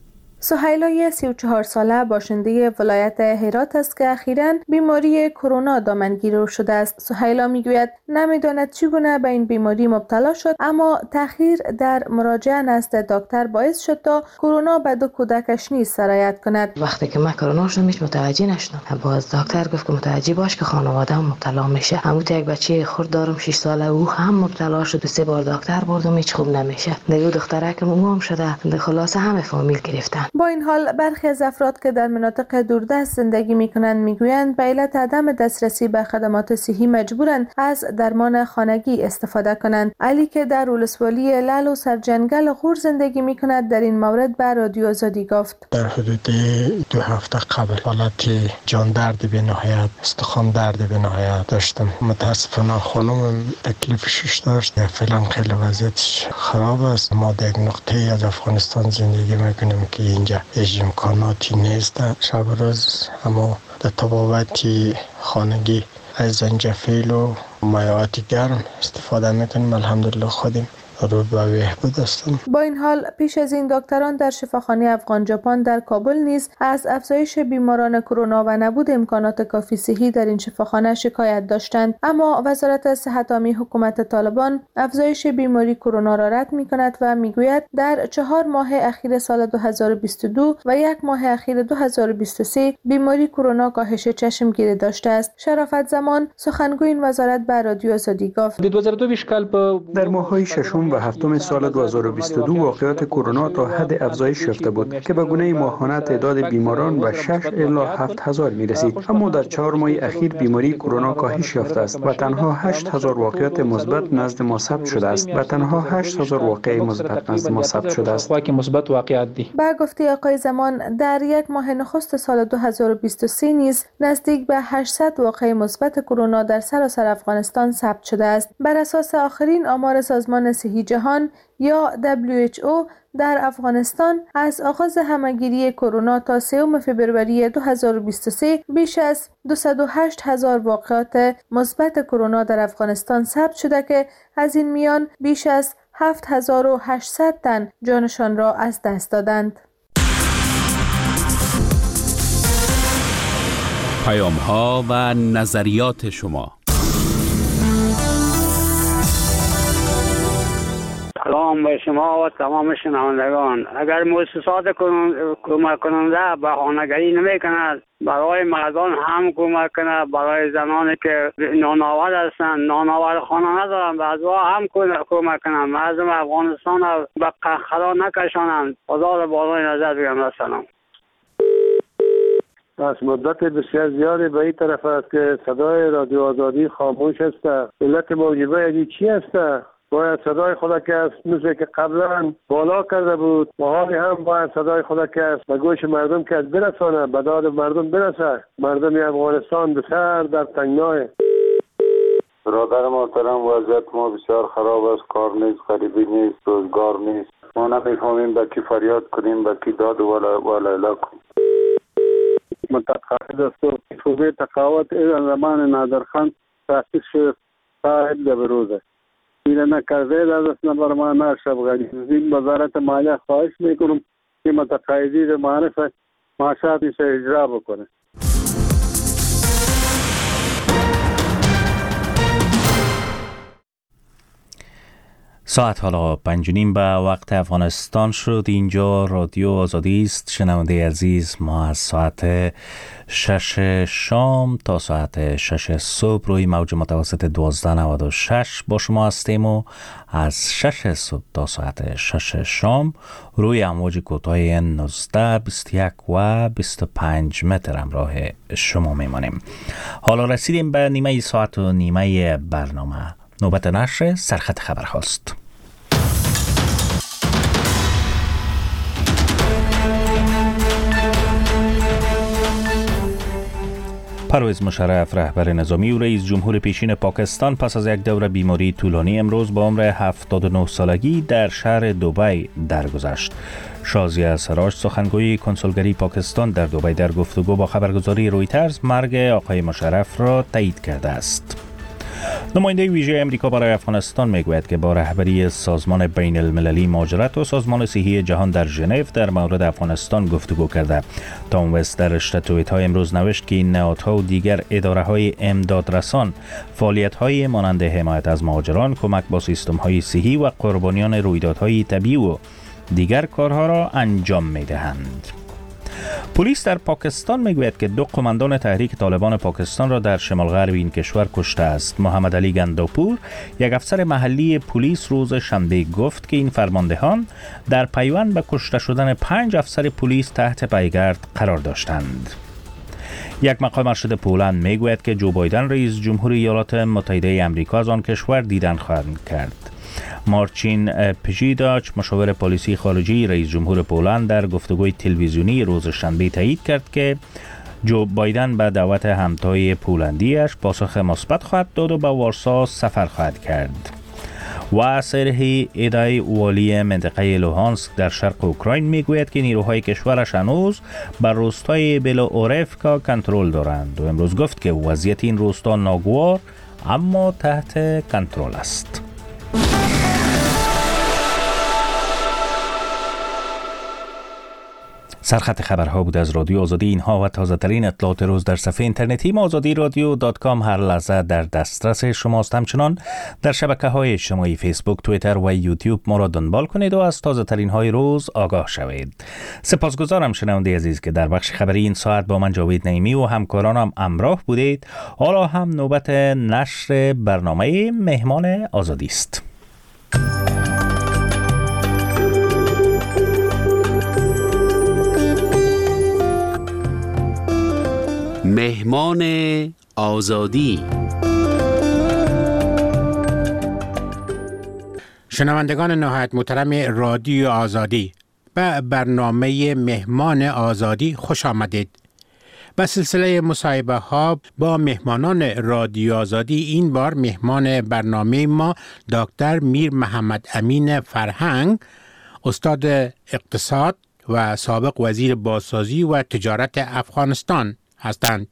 سهیلای سی و چهار ساله باشنده ولایت هرات است که اخیراً بیماری کرونا دامنگیر شده است. سهیلا میگوید نمیداند چگونه به این بیماری مبتلا شد، اما تأخیر در مراجعه نزد دکتر باعث شد تا کرونا به دو کودکش نیز سرایت کند. وقتی که من کرونا شدم هیچ متوجه نشدم. باز دکتر گفت که متوجه باش که خانواده هم مبتلا میشه. همون یک بچه خرد دارم شش ساله، او هم مبتلا شد. سه بار دکتر بردم هیچ خوب نمیشه. دیگه دختره که او هم شده. خلاصه همه فامیل گرفتن. با این حال برخی از افراد که در مناطق دوردست زندگی می‌کنند میگویند به علت عدم دسترسی به خدمات صحی مجبورند از درمان خانگی استفاده کنند. علی که در ولسوالی لعل و سرجنگل غور زندگی می‌کند در این مورد به رادیو آزادی گفت: در حدود دو هفته قبل حالت جان درد به نهایت، استخوان درد به نهایت داشتم. متاسفانه خانم تکلیفش داشت. فعلا خیلی وضعیتش خراب است. ما در یک نقطه از افغانستان زندگی می‌کنیم که اینجا هیچ امکاناتی نیست. شب روز اما در طبابت خانگی از زنجفیل و مایعات گرم استفاده میکنیم. الحمدلله خودیم رو به بهبود هستم. با این حال پیش از این دکتران در شفاخانه افغان ژاپن در کابل نیز از افزایش بیماران کرونا و نبود امکانات کافی صحی در این شفاخانه شکایت داشتند، اما وزارت صحت عامه حکومت طالبان افزایش بیماری کرونا را رد می‌کند و میگوید در چهار ماه اخیر سال دو هزار و بیست و دو و یک ماه اخیر دو هزار و بیست و سه بیماری کرونا کاهش چشمگیری داشته است. شرافت زمان سخنگوی این وزارت به رادیو آزادی گفت: در ماه‌های ششم و هفتم سال دو هزار و بیست و دو واقعات کرونا تا حد افزایش یافته بود که به گونه ماهانه تعداد بیماران به شش الی هفت هزار می رسید. اما در چهار ماه اخیر بیماری کرونا کاهش یافته است و تنها هشت هزار واقعات مثبت نزد ما ثبت شده است و تنها هشت هزار واقعه مثبت نزد ما ثبت شده است. با گفته آقای زمان در یک ماه نخست سال دو هزار و بیست و سه نیز نزدیک به هشتصد واقعه مثبت کرونا در سراسر افغانستان ثبت شده است. بر اساس آخرین آمار سازمان صحی جهان یا دبلیو اچ او در افغانستان از آغاز همهگیری کرونا تا سوم فوریه دو هزار و بیست و سه بیش از دویست و هشت هزار واقعات مثبت کرونا در افغانستان ثبت شده که از این میان بیش از هفت هزار و هشتصد تن جانشان را از دست دادند. پیام ها و نظریات شما. سلام به شما و تمام شنوندگان. اگر مؤسسات کمک کننده به خانگی نمی کند، برای مردان هم کمک کند، برای زنانی که نانآور هستند، نانآور خانه ندارند، به ازوا هم کمک کنند، مردم افغانستان را به قهقرا نکشانند. خدا را بالای نظر بگیرد. سلام. از مدت بسیار زیادی به این طرف است که صدای رادیو آزادی خاموش است. علت موجبه یعنی چی است؟ باید صدای خدا که است مثل که قبلا بالا کرده بود و حالی هم باید صدای خدا که است به گوش مردم که است برسانه، به داد مردم برسه. مردم افغانستان بسیار در تنگنای. برادر محترم، وضعیت ما بسیار خراب است. کار نیست، غریبی نیست، روزگار نیست. ما نمیفهمیم به کی فریاد کنیم، به کی داد و لیلا کنیم. متقاعد است و صوبه تقاوت ایران زمان نادرخان تاسیس شد تا ادله بروزه. ایره نکرده در دست نبر ما نرشب غریزین وزارت مالیه خواهش میکنم که متقاعدی به معرف معاشاتش اجرا بکنه. ساعت حالا پنج و نیم به وقت افغانستان شد. اینجا رادیو آزادی است. شنونده عزیز، ما از ساعت شش شام تا ساعت شش صبح روی موج متوسط دوازده نود و شش با شما هستیم و از شش صبح تا ساعت شش شام روی امواج کوتاه نوزده، بیست و یک و بیست و پنج متر همراه شما میمانیم. حالا رسیدیم به نیمه ساعت و نیمه برنامه. نوبت نشر سرخط خبر هاست. پرویز مشرف، رهبر نظامی و رئیس جمهور پیشین پاکستان، پس از یک دوره بیماری طولانی امروز با عمر هفتاد و نه سالگی در شهر دبی درگذشت. شازیه سراج، سخنگوی کنسولگری پاکستان در دبی، در گفتگو با خبرگزاری رویترز مرگ آقای مشرف را تایید کرده است. نماینده ویژه امریکا برای افغانستان میگوید که با رهبری سازمان بین المللی مهاجرت و سازمان صحی جهان در ژنو در مورد افغانستان گفتگو کرده. تام وست در رشته توییت‌های امروز نوشت که این نهادها و دیگر اداره‌های امدادرسان فعالیت‌های مانند حمایت از مهاجران، کمک با سیستم‌های صحی و قربانیان رویدادهای طبیعی و دیگر کارها را انجام می‌دهند. پلیس در پاکستان میگوید که دو قماندان تحریک طالبان پاکستان را در شمال غرب این کشور کشته است. محمد علی گنداپور، یک افسر محلی پلیس، روز شنبه گفت که این فرماندهان در پیوند به کشته شدن پنج افسر پلیس تحت پیگرد قرار داشتند. یک مقام ارشد پولند میگوید که جو بایدن رئیس جمهور ایالات متحده آمریکا از آن کشور دیدن خواهد کرد. مارچین پژیداچ، مشاور پالیسی خارجی رئیس جمهور پولند، در گفتگوی تلویزیونی روز شنبه تایید کرد که جو بایدن به دعوت همتای پولندیش پاسخ مثبت خواهد داد و به وارسا سفر خواهد کرد. و سرهی ایدای والی منطقه لوهانسک در شرق اوکراین میگوید که نیروهای کشورش هنوز بر روستای بلوارفکا کنترل دارند و امروز گفت که وضعیت این روستا ناگوار اما تحت کنترل است. سرخط خبرها بود از رادیو آزادی. اینها و تازه ترین اطلاعات روز در صفحه اینترنتی ما آزادی رادیو دات کام هر لحظه در دسترس شماست. همچنان در شبکه های اجتماعی فیسبوک، توییتر و یوتیوب ما را دنبال کنید و از تازه ترین های روز آگاه شوید. سپاسگزارم شنونده عزیز که در بخش خبری این ساعت با من جاوید نعیمی و همکارانم همراه بودید. حالا هم نوبت نشر برنامه مهمان آزادی است. مهمان آزادی. شنوندگان نهایت محترم رادیو آزادی، به برنامه مهمان آزادی خوش آمدید. به سلسله مصاحبه ها با مهمانان رادیو آزادی، این بار مهمان برنامه ما دکتر میر محمد امین فرهنگ، استاد اقتصاد و سابق وزیر بازسازی و تجارت افغانستان هستند.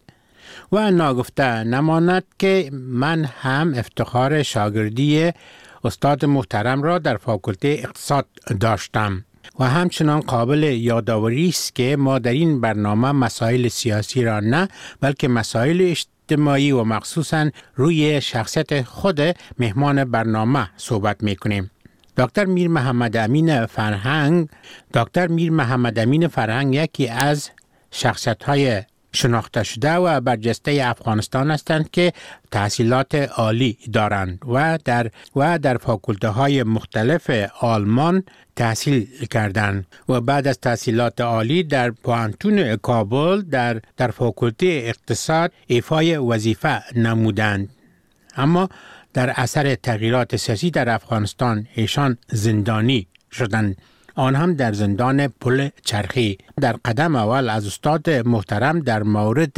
و ناگفته نماند که من هم افتخار شاگردی استاد محترم را در فاکولته اقتصاد داشتم و همچنان قابل یادآوری است که ما در این برنامه مسائل سیاسی را نه بلکه مسائل اجتماعی و مخصوصا روی شخصیت خود مهمان برنامه صحبت میکنیم. دکتر میر محمد امین فرهنگ دکتر میر محمد امین فرهنگ یکی از شخصیت‌های شناخته شده و برجسته افغانستان هستند که تحصیلات عالی دارند و در و در فاکولته های مختلف آلمان تحصیل کردند و بعد از تحصیلات عالی در پوانتون کابل در در فاکولته اقتصاد ایفای وظیفه نمودند. اما در اثر تغییرات سیاسی در افغانستان ایشان زندانی شدند، آن هم در زندان پل چرخی. در قدم اول از استاد محترم در مورد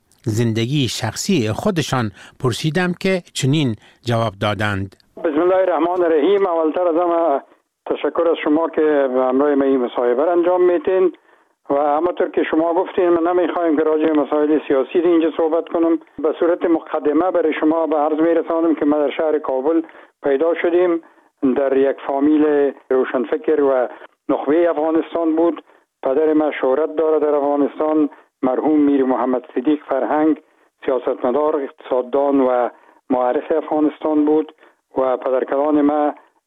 زندگی شخصی خودشان پرسیدم که چنین جواب دادند. بسم الله الرحمن الرحیم. اولتر از همه تشکر از شما که همراه ما این مصاحبه را انجام میتین و همونطور که شما گفتین من نمیخوایم که راجع به مسائل سیاسی اینجا صحبت کنم. به صورت مقدمه برای شما به عرض میرسانم که ما در شهر کابل پیدا شدیم. در یک فامیل روشنفکر و نخبه افغانستان بود. پدر ما شهرت داره در افغانستان، مرحوم میر محمد صدیق فرهنگ، سیاستمدار، اقتصاددان و معرخ افغانستان بود و پدرکلان ما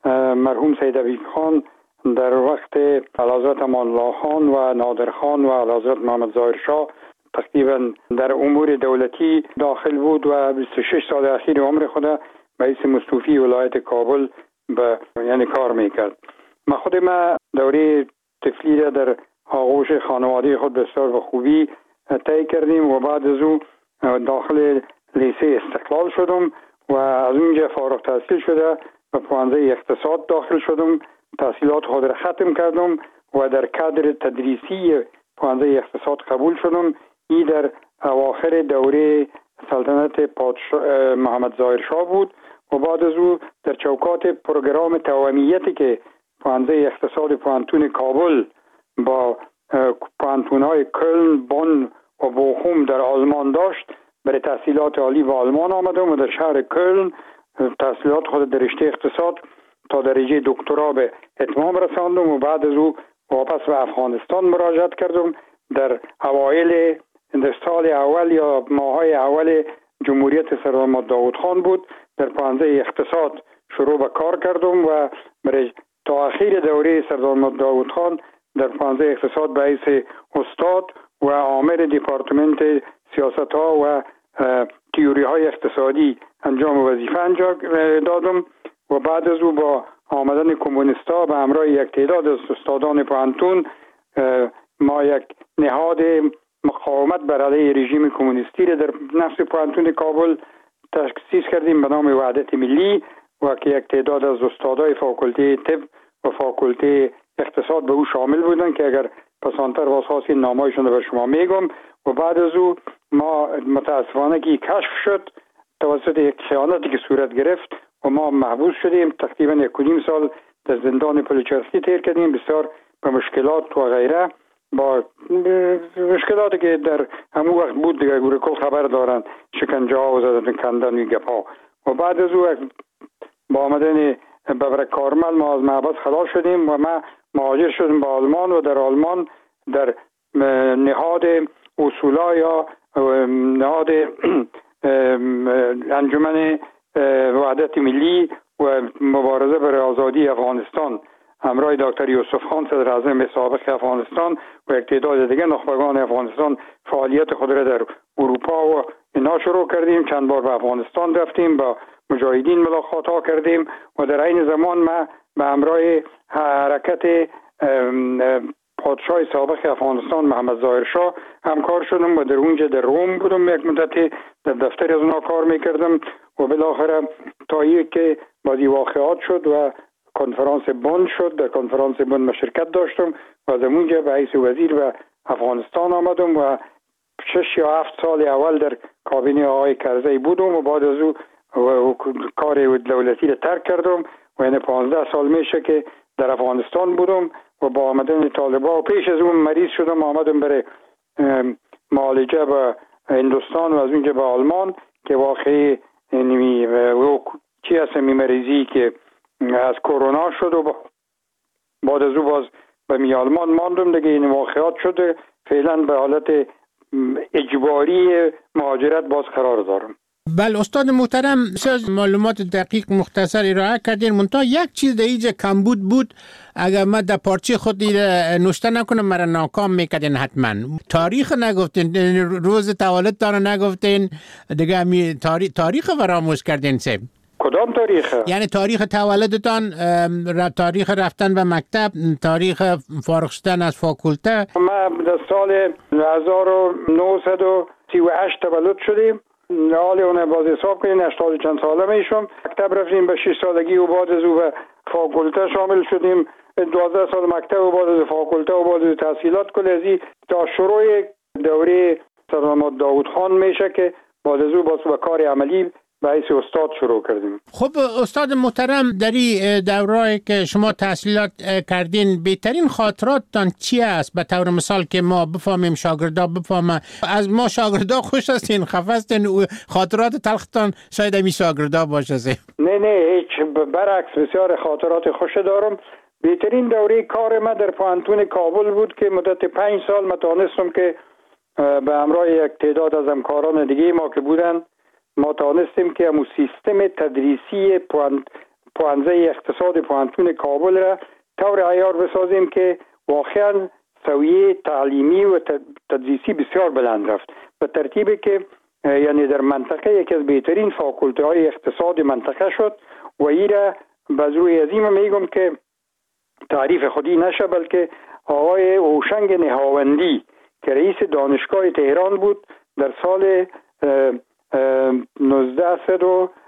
مرحوم سید حبیب خان در وقت اعلیحضرت امان الله خان و نادر خان و اعلیحضرت محمد ظاهر شاه تقریبا در امور دولتی داخل بود و بیست و شش سال اخیر عمر خود رئیس مستوفی ولایت کابل به یعنی کار میکرد. ما خود ما دوره طفلی را در آغوش خانواده خود بسیار به خوبی طی کردیم و بعد از او داخل لیسه استقلال شدم و از اونجا فارغ تحصیل شده و پوانزه اقتصاد داخل شدم. تحصیلات خود را ختم کردم و در کادر تدریسی پوانزه اقتصاد قبول شدم. این در اواخر دوره سلطنت پادشاه محمد ظاهر شاه بود و بعد از او در چوکات پروگرام توأمیتی که پوانزه اقتصاد پوانتون کابل با پوانتون‌های کلن، بون و بوخوم در آلمان داشت، برای تحصیلات عالی به آلمان آمدم و در شهر کلن تحصیلات خود در رشته اقتصاد تا درجه دکترا به اتمام رساندم و بعد از او واپس به افغانستان مراجعت کردم. در اوایل در سال اول یا ماهای اول جمهوریت سردار محمد داود خان بود. در پانزه اقتصاد شروع به کار کردم و برای تا اخیر دوره سردار محمد داود خان در پانزه اقتصاد به حیث استاد و عامل دیپارتمنت سیاست ها و تیوری های اقتصادی انجام وظیفه انجام دادم و بعد از او با آمدن کمونیستا به همراه یک تعداد از استادان پوانتون ما یک نهاد مقاومت بر علیه رژیم کمونیستی را در نفس پوانتون کابل تأسیس کردیم به نام وحدت ملی و که یک تعداد از استادای فاکولته طب و فاکولته اقتصاد به او شامل بودند که اگر پسانتر واساسی نامایشون بر شما میگم. و بعد از او ما متاسفانه که کشف شد توسط یک خیانتی که صورت گرفت و ما محبوس شدیم. تقریبا یک و نیم سال در زندان پلوچرسکی تیر کردیم، بسیار به مشکلات و غیره، با مشکلاتی که در همون وقت بود دیگه گورکل خبر دارن، شکنجه ها و زدن کندن و گپا. و بعد از او با آمدن ببرک کارمل ما از محبس خلاص شدیم و ما مهاجر شدیم به آلمان و در آلمان در نهاد اصولا یا نهاد انجمن وحدت ملی و مبارزه برای آزادی افغانستان همراه دکتر یوسف خان صدر اعظم سابق افغانستان و یک تعداد دیگه نخبگان افغانستان فعالیت خود را در اروپا و اینا شروع کردیم. چند بار به افغانستان رفتیم، با مجاهدین ملاقات ها کردیم و در این زمان ما به همراه حرکت پادشاه سابق افغانستان محمد ظاهر شاه همکار شدم و در اونجا در روم بودم، یک مدتی در دفتر از اونا کار میکردم و بالاخره تا یک که بعضی واقعات شد و کنفرانس بن شد. در کنفرانس بن ما شرکت داشتم و از اونجا به حیث وزیر به افغانستان آمدم و شش یا هفت سال اول در کابینه آقای کرزی بودم و بعد از او و کار دولتی را ترک کردم و یعنی پانزده سال میشه که در افغانستان بودم و با آمدن طالبان و پیش از اون مریض شدم، آمدم برای معالجه به هندوستان و از اونجا به آلمان که واقعی یعنی چی هست می مریضی که از کرونا شد و بعد از او باز به می آلمان ماندم دیگه. این واقعات شده فعلا به حالت اجباری مهاجرت باز قرار دارم. بله استاد محترم، سه معلومات دقیق مختصر ارائه کردین، منتها یک چیز در اینجا کمبود بود، اگر من در پارچه خود نوشته نکنم مرا ناکام میکردین. حتما تاریخ نگفتین، روز تولد دارو نگفتین دیگه، می تاریخ تاریخ فراموش کردین. سه کدام تاریخ؟ یعنی تاریخ تولدتان، تاریخ رفتن به مکتب، تاریخ فارغ شدن از فاکولته. ما در سال هزار و نهصد و سی و هشت تولد شدیم. حالی اونه باز حساب کنین هشتاد چند ساله میشم. مکتب رفتیم به شش سالگی و بعد از او به فاکولته شامل شدیم. دوازده سال مکتب و بعد از فاکولته و بعد از تحصیلات کلیزی تا شروع دوره سردار محمد داود خان میشه که بعد از او باز به کار عملی به حیث استاد شروع کردیم. خب استاد محترم، در این دوره‌ای که شما تحصیلات کردین بهترین خاطراتتان چی است؟ به طور مثال که ما بفهمیم، شاگردا بفهمن. از ما شاگردا خوش هستین، خفه هستین، خاطرات تلختان شاید همین شاگردا باشه. نه نه هیچ، برعکس بسیار خاطرات خوش دارم. بهترین دوره کار ما در پوانتون کابل بود که مدت پنج سال ما توانستم که به همراه یک تعداد از همکاران دیگه ما که بودن ما توانستیم که همون سیستم تدریسی پوهنځی اقتصاد پوهنتون کابل را طور عیار بسازیم که واقعا سویه تعلیمی و تدریسی بسیار بلند رفت، به ترتیبی که یعنی در منطقه یکی از بهترین فاکولته های اقتصاد منطقه شد و این را باز روی عظیم میگم که تعریف خودی نشه، بلکه آقای هوشنگ نهاوندی که رئیس دانشگاه تهران بود در سال نوزده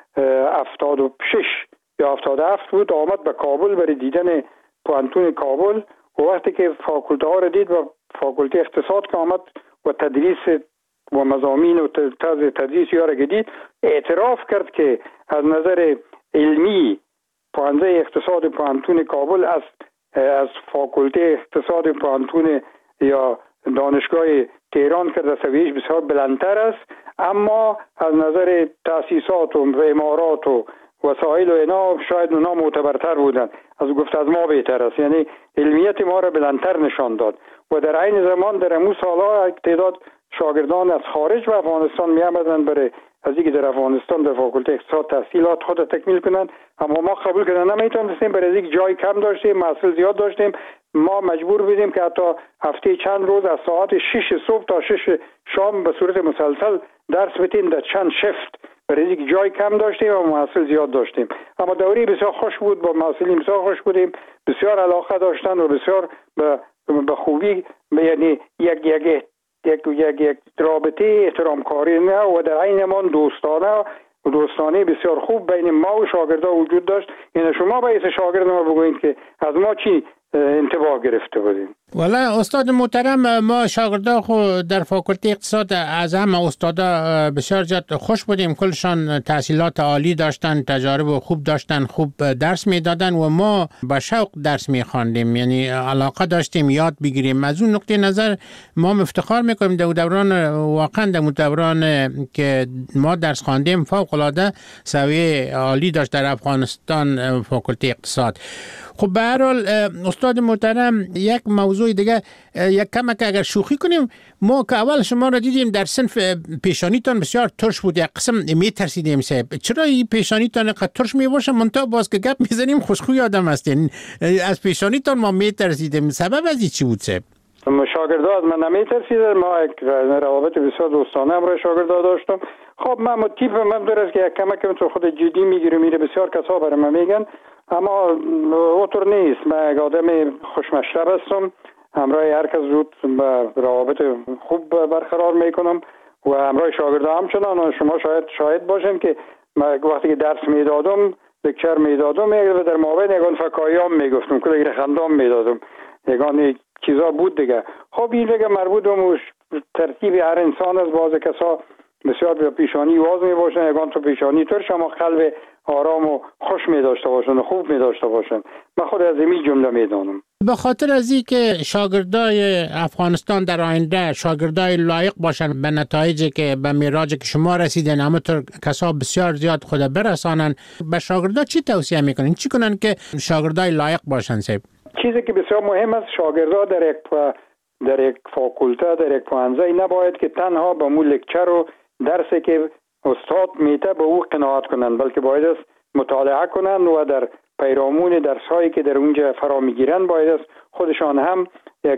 هفتاد و شش یا هفتاد و هفت بود، آمد به کابل برای دیدن پوهنتون کابل و وقتی که فاکولته ها را دید و فاکولته اقتصاد که آمد و تدریس و مضامین و طرز تدریس یا را دید، اعتراف کرد که از نظر علمی پوهنځی اقتصاد پوهنتون کابل از از فاکولته اقتصاد پوهنتون یا دانشگاه تهران که در سویش بسیار بلندتر است، اما از نظر تأسیسات و عمارات و وسایل و اینا شاید اونا معتبرتر بودن. از گفت از ما بهتر است، یعنی علمیت ما را بلندتر نشان داد و در عین زمان در امو سالها تعداد شاگردان از خارج و افغانستان می آمدند برای از اینکه در افغانستان در فاکولته اقتصاد تحصیلات خود تکمیل کنند، اما ما قبول کردن نمیتونستیم، برای اینکه جای کم داشتیم، محصول زیاد داشتیم، ما مجبور بودیم که حتی هفته چند روز از ساعت شش صبح تا شش شام به صورت مسلسل درس بدیم در چند شفت، برای اینکه جای کم داشتیم و محصول زیاد داشتیم. اما دوره بسیار خوش بود، با محصولین بسیار خوش بودیم، بسیار علاقه داشتن و بسیار به به خوبی، یعنی یک یک یک یک یک رابطه احترام کاری نه و در عین زمان دوستانه و دوستانه بسیار خوب بین ما و شاگردان وجود داشت. یعنی شما باید شاگرد ما بگویید که از ما چی انتباه گرفته بودیم. والا استاد محترم، ما شاگردا خود در فاکولته اقتصاد از همه استادا بسیار زیاد خوش بودیم، کلشان تحصیلات عالی داشتن، تجارب خوب داشتن، خوب درس میدادن و ما با شوق درس میخواندیم، یعنی علاقه داشتیم یاد بگیریم. از اون نقطه نظر ما افتخار میکنیم در دوران، واقعا در دوران که ما درس خواندیم فوق العاده سویه عالی داشت در افغانستان فاکولته اقتصاد. خب به هر حال استاد محترم، یک موضوع دیگه یک کمک اگر شوخی کنیم، ما که اول شما را دیدیم در صنف پیشانیتان بسیار ترش بود، یک قسم میترسیدیم صاحب چرا این پیشانیتان اینقدر ترش میباشه، منتها باز که گپ میزنیم خوشخوی آدم هستین، از پیشانیتان ما میترسیدیم، سبب از این چی بود صاحب؟ شاگردا از من نمیترسیدن، ما یک روابط بسیار دوستانه هم را شاگردا داشتم. خب من متیپ من درست که یک کمک تو خود جدی میگیرم، میره بسیار کسا برای من میگن، اما اوتر نیست. من یک آدم خوشمشرب هستم، همراه هر کس زود به روابط خوب برقرار میکنم و همراه شاگردا همچنان. و شما شاید شاهد باشین که من وقتی که درس میدادم، لکچر میدادم، در مابین یگان فکایام میگفتم، کلی خندام میدادم، یگان چیزا بود دیگه. خب این دیگه مربوط به ترتیب هر انسان از بعض کسا بسیار به پیشانی واز می باشن، یگان تو پیشانی تر شما قلب آرام و خوش می داشته باشن و خوب می داشته باشن. من خود از این جمله می دانم. به خاطر از این که شاگردای افغانستان در آینده شاگردای لایق باشن به نتایجی که به میراجی که شما رسیدن، همونطور کسا بسیار زیاد خود برسانن، به شاگردا چی توصیه میکنین؟ چی کنن که شاگردای لایق باشن صاحب؟ چیزی که بسیار مهم است، شاگردا در یک در یک فاکولته، در یک پوهنځی نباید که تنها به مو لکچر و درسی که استاد میته به او قناعت کنند، بلکه باید است مطالعه کنند و در پیرامون درس‌هایی که در اونجا فرا میگیرند باید است خودشان هم یک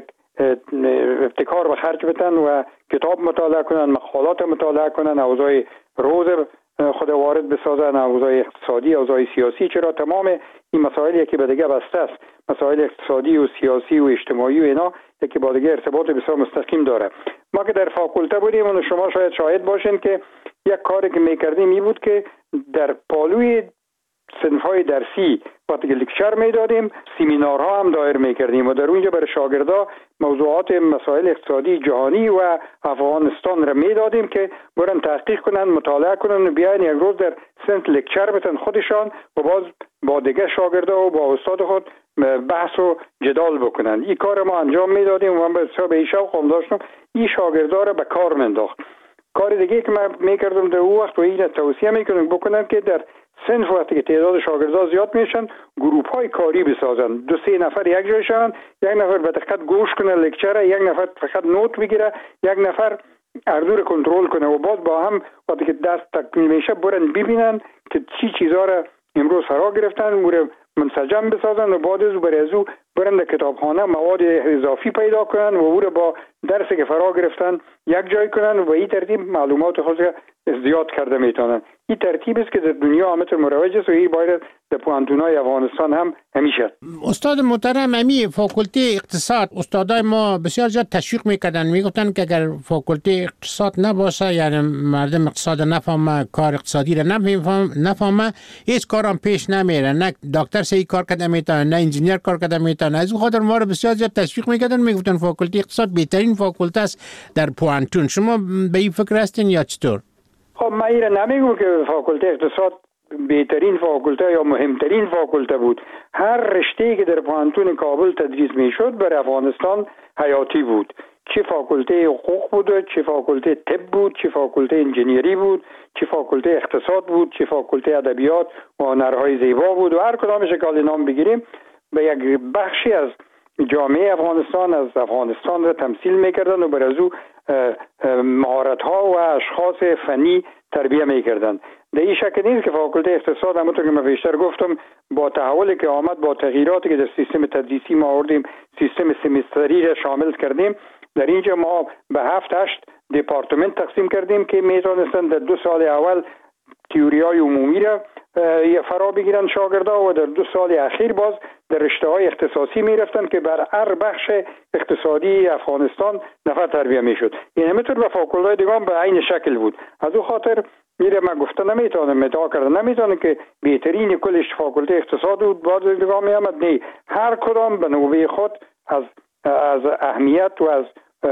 ابتکار به خرج بدن و کتاب مطالعه کنند، مقالات مطالعه کنند، اوضاع روز خود وارد بسازن، اوضاع اقتصادی، اوضاع سیاسی، چرا تمام این مسائلی که به دیگه بسته است، مسائل اقتصادی و سیاسی و اجتماعی و اینا یکی با دیگه ارتباط بسیار مستقیم داره. ما که در فاکولته بودیم و شما شاید شاهد باشین که یک کاری که میکردیم این بود که در پالوی صنف‌های درسی وقتی که لکچر میدادیم، سمینارها هم دایر میکردیم و در اونجا برای شاگردا موضوعات مسائل اقتصادی جهانی و افغانستان را میدادیم که برن تحقیق کنن، مطالعه کنن و بیاین یک روز در صنف لکچر بتن خودشان و باز با دیگه شاگردا و با استاد خود بحث و جدال بکنن. این کار ما انجام میدادیم و من بسیار به این شوق هم داشتم این شاگردا را به کار منداخت. کار دیگه که من میکردم در اون وقت و این توصیه میکنم بکنم که در صنف وقتی که تعداد شاگردا زیاد میشن، گروپ های کاری بسازن، دو سه نفر یک جای شون، یک نفر به دقت گوش کنه لکچر، یک نفر فقط نوت بگیره، یک نفر اردو رو کنترل کنه و بعد با هم وقتی که دست تکمیل میشه برن ببینن که چی چیزا را امروز فرا گرفتن او منسجم بسازن و بعد از برای از او برن در کتابخانه مواد اضافی پیدا کنن و او را با درسی که فرا گرفتن یک جای کنن و به این ترتیب معلومات خود را زیاد کرده میتونن. این ترتیب است که در دنیا همه مروج است و این باید در پوهنتون‌های افغانستان هم همیشه. استاد محترم، امی فاکولته اقتصاد استادای ما بسیار زیاد تشویق میکردن، میگفتن که اگر فاکولته اقتصاد نباشه یعنی مردم اقتصاد نفهمه، کار اقتصادی را نفهمه، هیچ کارم پیش نمیره، نه دکتر صحیح کار کرده میتونه، نه انجینیر کار کرده میتونه. از اون خاطر ما رو بسیار زیاد تشویق میکردن، میگفتن فاکولته اقتصاد بهترین فاکولته است در پوهنتون. شما به این فکر هستین یا چطور؟ خب من این نمیگم که فاکولته اقتصاد بهترین فاکولته یا مهمترین فاکولته بود. هر رشته‌ای که در پوهنتون کابل تدریس میشد برای افغانستان حیاتی بود. چه فاکولته حقوق بود، چه فاکولته طب بود، چه فاکولته انجینیری بود، چه فاکولته اقتصاد بود، چه فاکولته ادبیات و هنرهای زیبا بود و هر کدامش که نام بگیریم به یک بخشی از جامعه افغانستان از افغانستان را تمثیل میکردن و بر از او مهارت ها و اشخاص فنی تربیه میکردن. در این شک نیست که فاکولته اقتصاد همونطور که من بیشتر گفتم با تحولی که آمد، با تغییراتی که در سیستم تدریسی ما آوردیم، سیستم سمستری را شامل کردیم، در اینجا ما به هفت هشت دپارتمنت تقسیم کردیم که میتونستن در دو سال اول تئوری‌های عمومی را فرا بگیرن شاگردا و در دو سال اخیر باز در رشته‌های اختصاصی میرفتن که بر هر بخش اقتصادی افغانستان نفر تربیه میشد. این همینطور به فاکولت‌های دیگه به عین شکل بود. از اون خاطر میره من گفته نمیتونم مدعا کردن نمیتونم که بهترین کلش فاکولته اقتصاد بود بعد دیگه میامد. نه، هر کدام به نوبه خود از از اهمیت و از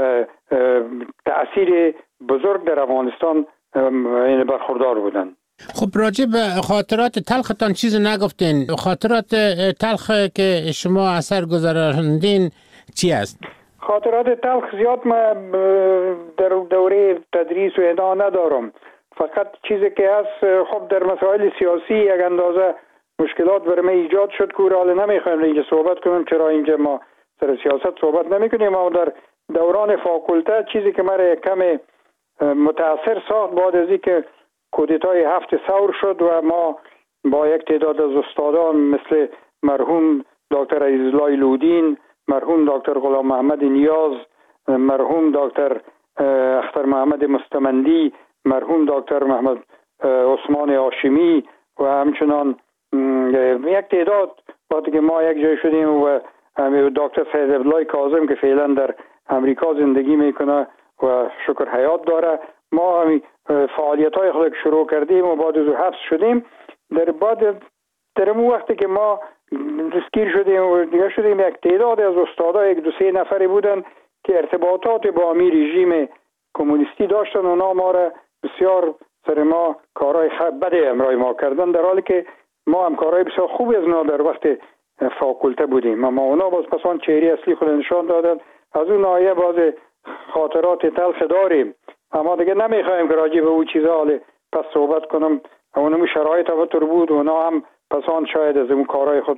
تأثیر بزرگ در افغانستان این برخوردار بودن. خب راجع به خاطرات تلختان چیز نگفتین. خاطرات تلخ که شما اثر گذراندین چی است؟ خاطرات تلخ زیاد ما در دوره تدریس و اینا ندارم. فقط چیزی که هست خب در مسائل سیاسی یک اندازه مشکلات برای ایجاد شد که حالا نمیخوایم اینجا صحبت کنم چرا اینجا ما سر سیاست صحبت نمیکنیم. اما در دوران فاکولته چیزی که مرا کم متاثر ساخت بعد از اینکه کودتای هفت ثور شد و ما با یک تعداد از استادان مثل مرحوم دکتر عزیزالله لودین، مرحوم دکتر غلام محمد نیاز، مرحوم دکتر اختر محمد مستمندی، مرحوم دکتر محمد عثمان هاشمی و همچنان یک تعداد وقتی که ما یک جای شدیم و دکتر سید عبدالله کاظم که فعلا در امریکا زندگی میکنه و شکر حیات داره، ما فعالیت های خود شروع کردیم و بعد از حبس شدیم. در بعد در اون وقتی که ما دستگیر شدیم و دیگه شدیم یک تعداد از استادا یک دو سه نفری بودن که ارتباطات با امیر رژیم کمونیستی داشتن و اونا ما را بسیار سر ما کارهای بده امرای ما کردن، در حالی که ما هم کارهای بسیار خوبی از اونا در وقت فاکولته بودیم. اما اونا باز پسان چهره اصلی خود نشان دادن. از اون ناحیه باز خاطرات تلخ داریم، اما دیگه نمیخوایم که راجع به اون چیزا حالا پس صحبت کنم. اونم شرایط اوتر بود و اونا هم پسان شاید از اون کارهای خود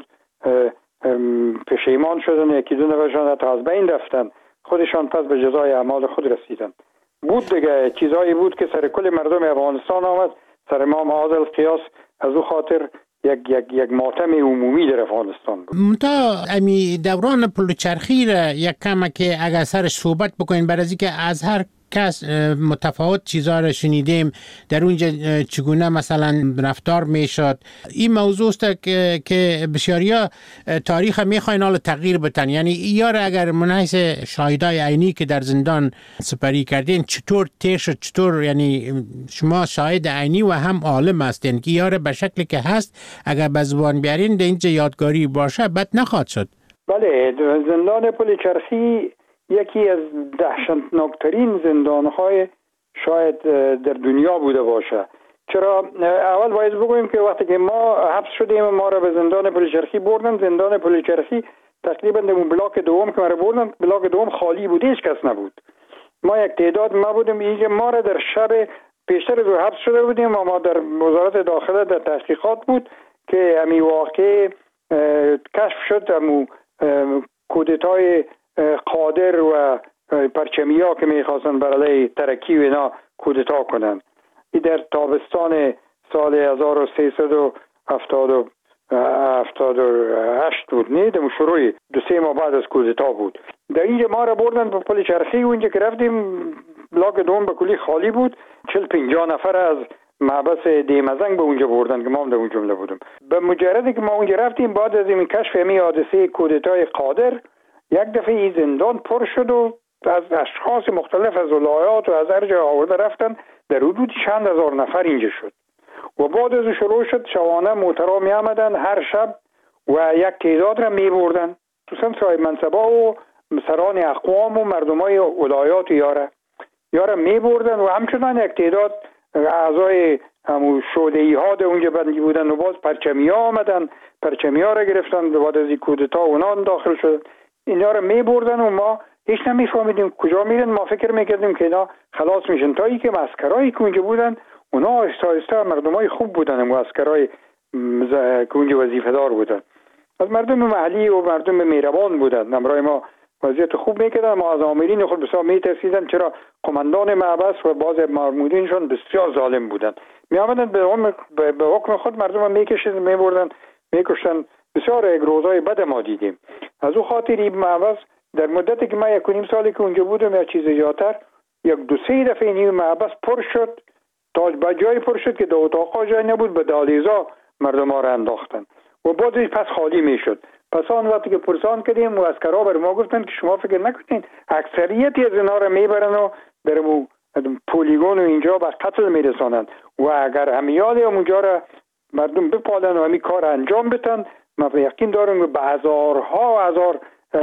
پشیمان شدن، یکی دو نفرشان حتی از بین رفتن، خودشان پس به جزای اعمال خود رسیدن. بود دیگه چیزایی بود که سر کل مردم افغانستان آمد، سر ما معاذ القیاس. از اون خاطر یک یک یک ماتم عمومی در افغانستان بود. منتها امی دوران پلوچرخی را یک کم که اگر سرش صحبت بکنین، برای اینکه از هر کس متفاوت چیزا را شنیدیم در اونجا چگونه مثلا رفتار میشد. این موضوع است که که بسیاریا تاریخ میخواین حالا تغییر بتن، یعنی یا اگر منحیث شاهدای عینی که در زندان سپری کردین چطور تیر شد، چطور یعنی شما شاهد عینی و هم عالم هستین که یاره به شکلی که هست اگر به زبان بیارین در اینجا یادگاری باشه بد نخواهد شد. بله، زندان پلوچرخی یکی از دهشتناکترین زندانهای شاید در دنیا بوده باشه. چرا؟ اول باید بگویم که وقتی که ما حبس شدیم ما را به زندان پلوچرخی بردن. زندان پلوچرخی تقریبا در بلاک دوم که ما را بردن، بلاک دوم خالی بود، هیچ کس نبود. ما یک تعداد ما بودیم اینجا. ما را در شب پیشتر از حبس شده بودیم و ما در وزارت داخله در تحقیقات بود که امی واقع کشف شد، امو کودتای قادر و پرچمیا که میخواستن برای ترکی و اینا کودتا کنن. این در تابستان سال هزار و سیصد و هفتاد و هفتاد و هشت بود، نه در شروع دو سه ماه بعد از کودتا بود. در اینجا ما را بردن به پل چرخی و اینجا که رفتیم بلاک دوم به کلی خالی بود. چل پنجاه نفر از محبس دیمزنگ به اونجا بردن که ما هم در اون جمله بودم. به مجردی که ما اونجا رفتیم بعد از این کشف همین حادثه کودتای قادر یک دفعه این زندان پر شد و از اشخاص مختلف از ولایات و از هر جا آورده رفتن، در حدود چند هزار نفر اینجا شد و بعد از شروع شد شبانه موترها می آمدن هر شب و یک تعداد را می بردن تو سن صاحب منصبا و سران اقوام و مردمای ولایات یاره یاره می بردن و همچنان یک تعداد اعضای همون شوده‌ای ها در اونجا بندی بودن و باز پرچمی ها آمدن، پرچمی ها را گرفتن بعد از این کودتا اونا داخل شدن. اینا را می بردن و ما هیچ نمی فهمیدیم کجا میرن. ما فکر میکردیم که اینا خلاص میشن تا ای که عسکرایی که اونجا بودن اونا آهسته آهسته مردمای خوب بودن و عسکرای که اونجا وظیفه دار بودن از مردم محلی و مردم مهربان بودن، امرای ما وضعیت خوب میکردن. ما از آمرین خود بسیار میترسیدن چرا قماندان محبس و بعض مامورینشون بسیار ظالم بودن. می آمدن به به حکم خود مردم میکشیدن میبردن میکشتن. بسیار یک روزای بد ما دیدیم. از او خاطر این محبس در مدتی که ما یک و نیم سالی که اونجا بودم یا چیز زیادتر یک دو سه دفعه این محبس پر شد تا به جای پر شد که در اتاقا جای نبود به دهلیزا مردم ها را انداختن و بعد پس خالی میشد. پس آن وقتی که پرسان کردیم و عسکرها بر ما گفتن که شما فکر نکنین اکثریتی از اینا را میبرن و در پولیگون و اینجا به قتل میرسانند و اگر همیال اونجا را مردم بپالن و همی کار انجام بدن ما یقین دارم که به هزارها و هزار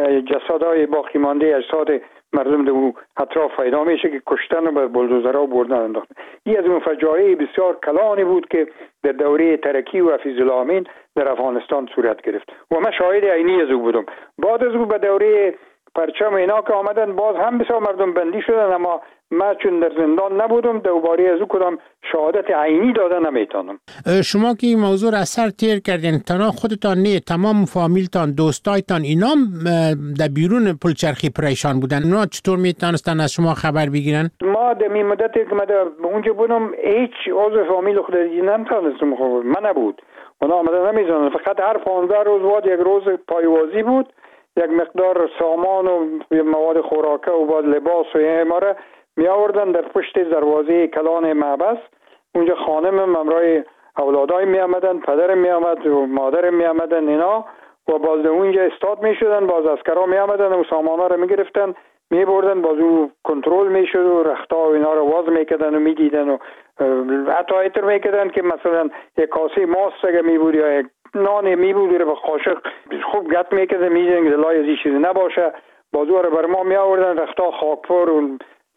جسدهای باقی مانده اجساد مردم در اطراف پیدا میشه که کشتن و به بلدوزرها بردن انداختن. این از اون فجایع بسیار کلانی بود که در دوره ترکی و حفیظ الله امین در افغانستان صورت گرفت و من شاهد عینی از او بودم. بعد از او به دوره پرچم اینا که آمدن باز هم بسیار مردم بندی شدن، اما من چون در زندان نبودم دوباره از او کدام شهادت عینی دادن نمیتونم. شما که این موضوع را سر تیر کردین، تنها خودتان نه تمام فامیلتان دوستایتان اینا در بیرون پلچرخی پریشان بودن، اونا چطور میتونستن از شما خبر بگیرن؟ ما در این مدتی که من در اونجا بودم هیچ عضو فامیل خود نمیتونستم خبر من نبود. اونا آمدن نمیزنن، فقط هر پانزده روز بعد یک روز پایوازی بود، یک مقدار سامان و مواد خوراکه و بعد لباس و اماره می آوردن در پشت دروازه کلان محبس. اونجا خانم همراه اولادای می آمدن، پدر می آمد و مادر می آمدن اینا و باز اونجا استاد می شدن، باز عسکرها می آمدن و سامانا رو می گرفتن می بردن، باز او کنترل می شد و رختا و اینا رو واز می کردن و می دیدن و حتی ایتر می کردن که مثلا یک کاسه ماست اگه می بود یا یک نان می بود رو به قاشق خوب گت می کردن می دیدن که لای از این چیزی نباشه، باز او رو بر ما می آوردن رختا خاکپور و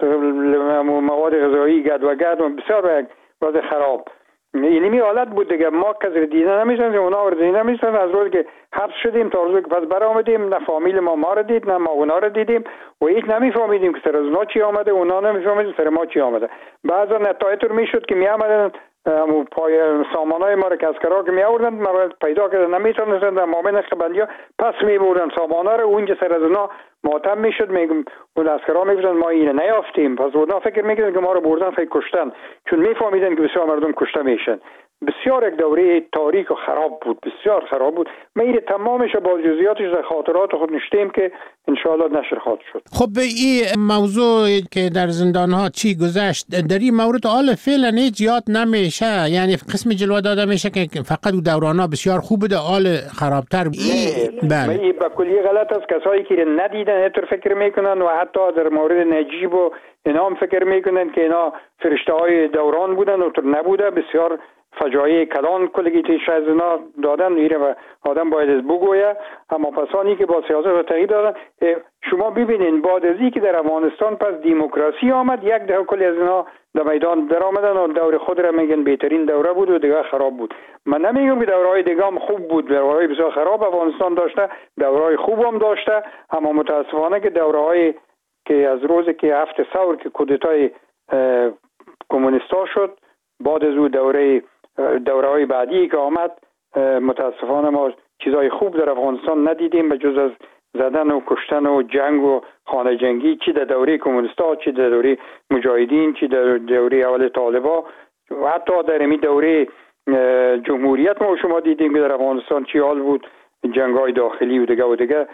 مواد غذایی گد و گد و بسیار وضع خراب. اینمی حالت بود دیگه. ما کسی دیدن نمیشن، اونا رو دیدن نمیشن. از روزی که حبس شدیم تا روزی که پس برآمدیم نه فامیل ما ما رو دید نه ما اونا رو دیدیم و هیچ نمیفهمیدیم که سر از اونا چی آمده، اونا نمیفهمیدیم سر ما چی آمده. بعضا نتایتر میشد که میآمدن پای سامانای ما رو که اسکرها که می آوردن ما پیدا کردن نمیتونستن در مامن خبندیا پس می بردن سامانا رو اونجا سر از اونا ماتم میشد. میگم اون اسکرها میگفتن ما اینو نیافتیم، پس اونا فکر میکردن که ما رو بردن خیلی کشتن، چون میفهمیدن که بسیار مردم کشته میشن. بسیار یک دوره تاریک و خراب بود، بسیار خراب بود. ما این تمامش با جزئیاتش در خاطرات خود نشتیم که انشاءالله نشر خواهد شد. خب این موضوع که در زندان ها چی گذشت در این مورد حال فعلا هیچ یاد نمیشه، یعنی قسم جلوه داده میشه که فقط او دوران ها بسیار خوب بوده حال خرابتر. بله این به کلی غلط است. کسایی که ندیدن اینطور فکر میکنن و حتی در مورد نجیب و اینا هم فکر میکنن که اینا فرشته های دوران بودن و نبوده. بسیار فجایع کلان کلگیتیش از اینا دادن میره و آدم باید از بگویه. اما پسانی که با سیاست و تغییر دادن، شما ببینین بعد از اینکه در افغانستان پس دموکراسی آمد یک ده کلی از اینا در میدان در آمدن و دور خود را میگن بهترین دوره بود و دیگه خراب بود. من نمیگم که دورهای دیگه هم خوب بود، دورهای بسیار خراب افغانستان داشته، دورهای خوب هم داشته، اما متاسفانه که دورهای که از روزی که هفت ثور که کودتای کمونیستا شد بعد از او دوره دوره های بعدی که آمد متاسفانه ما چیزای خوب در افغانستان ندیدیم به جز از زدن و کشتن و جنگ و خانه جنگی، چی در دوره کمونیستا، چی در دوره مجاهدین، چی در دوره اول طالبا و حتی در این دوره جمهوریت ما شما دیدیم که در افغانستان چی حال بود، جنگ‌های داخلی و دیگه و دیگه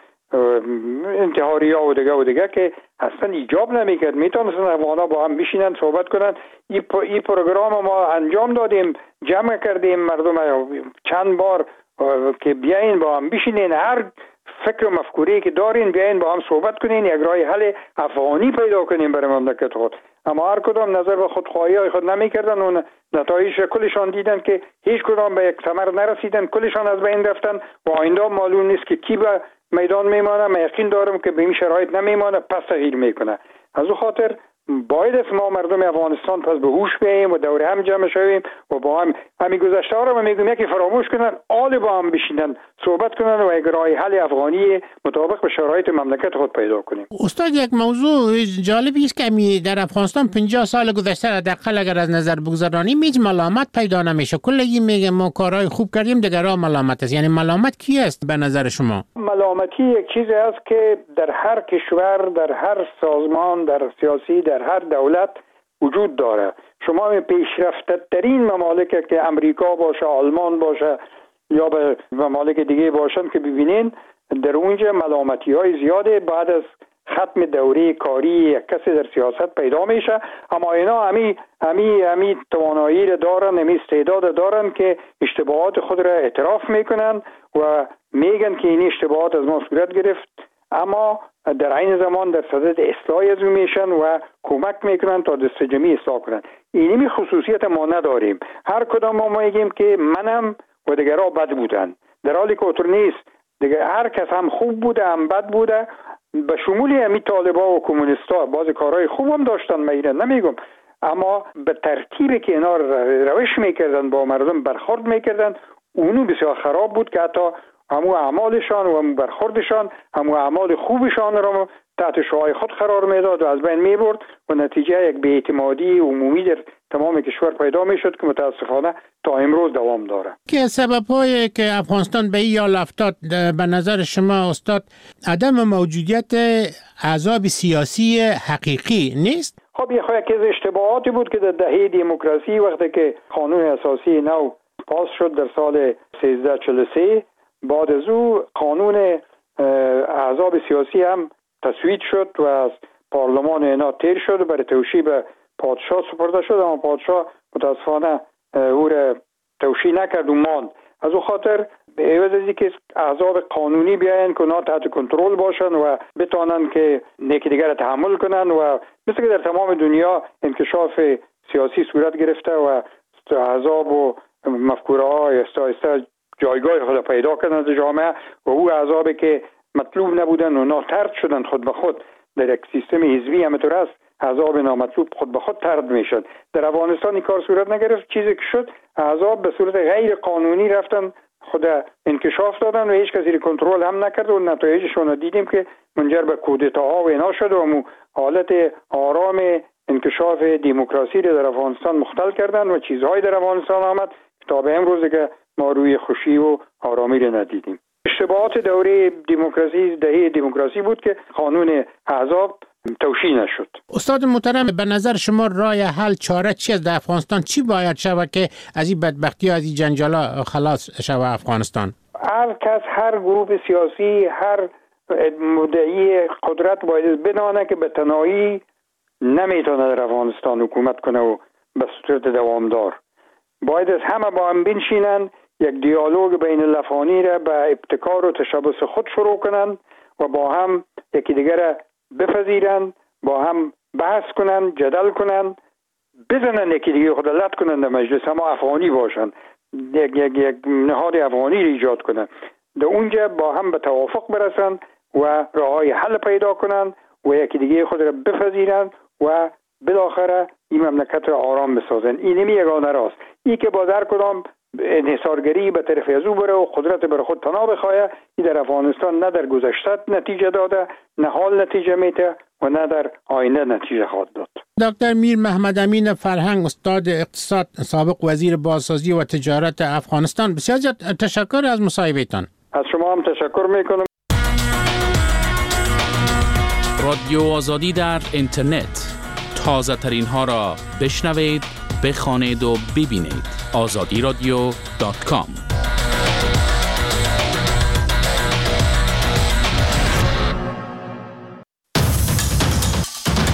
انتحاری‌ها و دیگه و دیگه که اصلا ایجاب نمیکرد. میتونستن افغانا با هم بشینن صحبت کنن. این این پروگرام ما انجام دادیم، جمع کردیم مردم چند بار که بیاین با هم بشینین، هر فکر و مفکوری که دارین بیاین با هم صحبت کنین، یک راه حل افغانی پیدا کنین برای مملکت خود. اما هر کدام نظر به خودخواهی های خود نمیکردن و نتایج کلشان دیدن که هیچ کدام به یک ثمر نرسیدن، کلشان از بین رفتن و آینده معلوم نیست که کی به میدان میمانه. من یقین دارم که به این شرایط نمیمانه، پس تغییر میکنه. از او خاطر باید است ما مردم افغانستان پس به هوش بیاییم و دور هم جمع شویم و با هم همین گذشته ها رو میگم یکی فراموش کنن، آل با هم بشینن صحبت کنن و یک راه حل افغانی مطابق به شرایط مملکت خود پیدا کنیم. استاد، یک موضوع جالبی است که در افغانستان پنجاه سال گذشته حداقل اگر از نظر بگذرانیم هیچ ملامت پیدا نمیشه. کلی میگه ما کارهای خوب کردیم، دیگرها ملامت است. یعنی ملامت کی است به نظر شما؟ ملامتی یک چیزی است که در هر کشور، در هر سازمان، در سیاسی، در هر دولت وجود داره. شما پیشرفته ترین ممالک که امریکا باشه، آلمان باشه یا به ممالک دیگه باشن که ببینین در اونجا ملامتی های زیاده بعد از ختم دوره کاری یک کسی در سیاست پیدا میشه. اما اینا همی همی همی توانایی را دارن، همی استعداد دارن که اشتباهات خود را اعتراف میکنن و میگن که این اشتباهات از ما صورت گرفت، اما در این زمان در صدد اصلاح از میشن و کمک میکنن تا دست جمعی اصلاح کنن. اینی خصوصیت ما نداریم. هر کدام ما میگیم که منم و دیگرها بد بودن، در حالی که اونطور نیست. دیگه هر کس هم خوب بوده هم بد بوده، به شمولی همی طالبا و کمونیستا بعض کارهای خوب هم داشتن، میرن نمیگم، اما به ترتیبی که اینا روش میکردن با مردم برخورد میکردن اونو بسیار خراب بود که حتی همو اعمالشان و همو برخوردشان، همو اعمال خوبشان را تحت شعاع خود قرار میداد و از بین میبرد و نتیجه یک بی‌اعتمادی عمومی در تمام کشور پیدا میشد که متاسفانه تا امروز دوام داره. که سبب‌هایی که افغانستان به این حال افتاد به نظر شما استاد عدم موجودیت احزاب سیاسی حقیقی نیست؟ خب یه خواهی که اشتباهاتی بود که در دهه دموکراسی وقتی که قانون اساسی نو پاس شد در سال سیزده چهل و سه، بعد از او قانون احزاب سیاسی هم تصویب شد و از پارلمان اینا تیر شد و برای توشیح به پادشاه سپرده شد، اما پادشاه متاسفانه او را توشیح نکرد و ماند. از او خاطر به عوض از اینکه احزاب قانونی بیاین که اونا تحت کنترل باشن و بتونن که یکی دیگر را تحمل کنن و مثل که در تمام دنیا انکشاف سیاسی صورت گرفته و احزاب و مفکوره های آهسته آهسته جایگاه خود پیدا کردن در جامعه و او احزابی که مطلوب نبودن و ناطرد شدن خود به خود در یک سیستم حزبی همینطور است، احزاب نامطلوب خود به خود طرد میشد. در افغانستان این کار صورت نگرفت. چیزی که شد احزاب به صورت غیر قانونی رفتن خود انکشاف دادن و هیچ کسی رو کنترل هم نکرد و نتایجشون رو دیدیم که منجر به کودتاها و اینا شد و مو حالت آرام انکشاف دموکراسی رو در افغانستان مختل کردن و چیزهای در افغانستان آمد تا به امروز که ما روی خوشی و آرامی رو ندیدیم. اشتباهات دوره دموکراسی دهه دموکراسی بود که قانون احزاب توشیح نشد. استاد محترم، به نظر شما راه حل چاره چی است در افغانستان؟ چی باید شود که از این بدبختی از این جنجالا خلاص شود افغانستان؟ هر کس، هر گروه سیاسی، هر مدعی قدرت باید بدانه که به تنهایی نمیتونه در افغانستان حکومت کنه و به صورت دوامدار. باید از همه با هم بنشینن، یک دیالوگ بین الافغانی را به ابتکار و تشبث خود شروع کنن و با هم یکی دیگر را بپذیرن، با هم بحث کنن، جدل کنن، بزنن یکی دیگر خود لط کنن در مجلس، اما افغانی باشن، یک, یک, یک نهاد افغانی را ایجاد کنن، در اونجا با هم به توافق برسن و راههای حل پیدا کنن و یکی دیگر خود را بپذیرن و بالاخره این مملکت را آرام بسازن. این نمی یگانه راست. این که با در کدام انحصارگری به طرف از او بره و قدرت بر خود پناه بخواه، این در افغانستان نه در گذشته نتیجه داده، نه حال نتیجه میده و نه در آینده نتیجه خواهد داد. دکتر میر محمد امین فرهنگ، استاد اقتصاد، سابق وزیر بازسازی و تجارت افغانستان، بسیار تشکر از مصاحبهتان. از شما هم تشکر میکنم. رادیو آزادی در اینترنت، تازه ترین ها را بشنوید، بخوانید و ببینید. آزادی رادیو دات کام.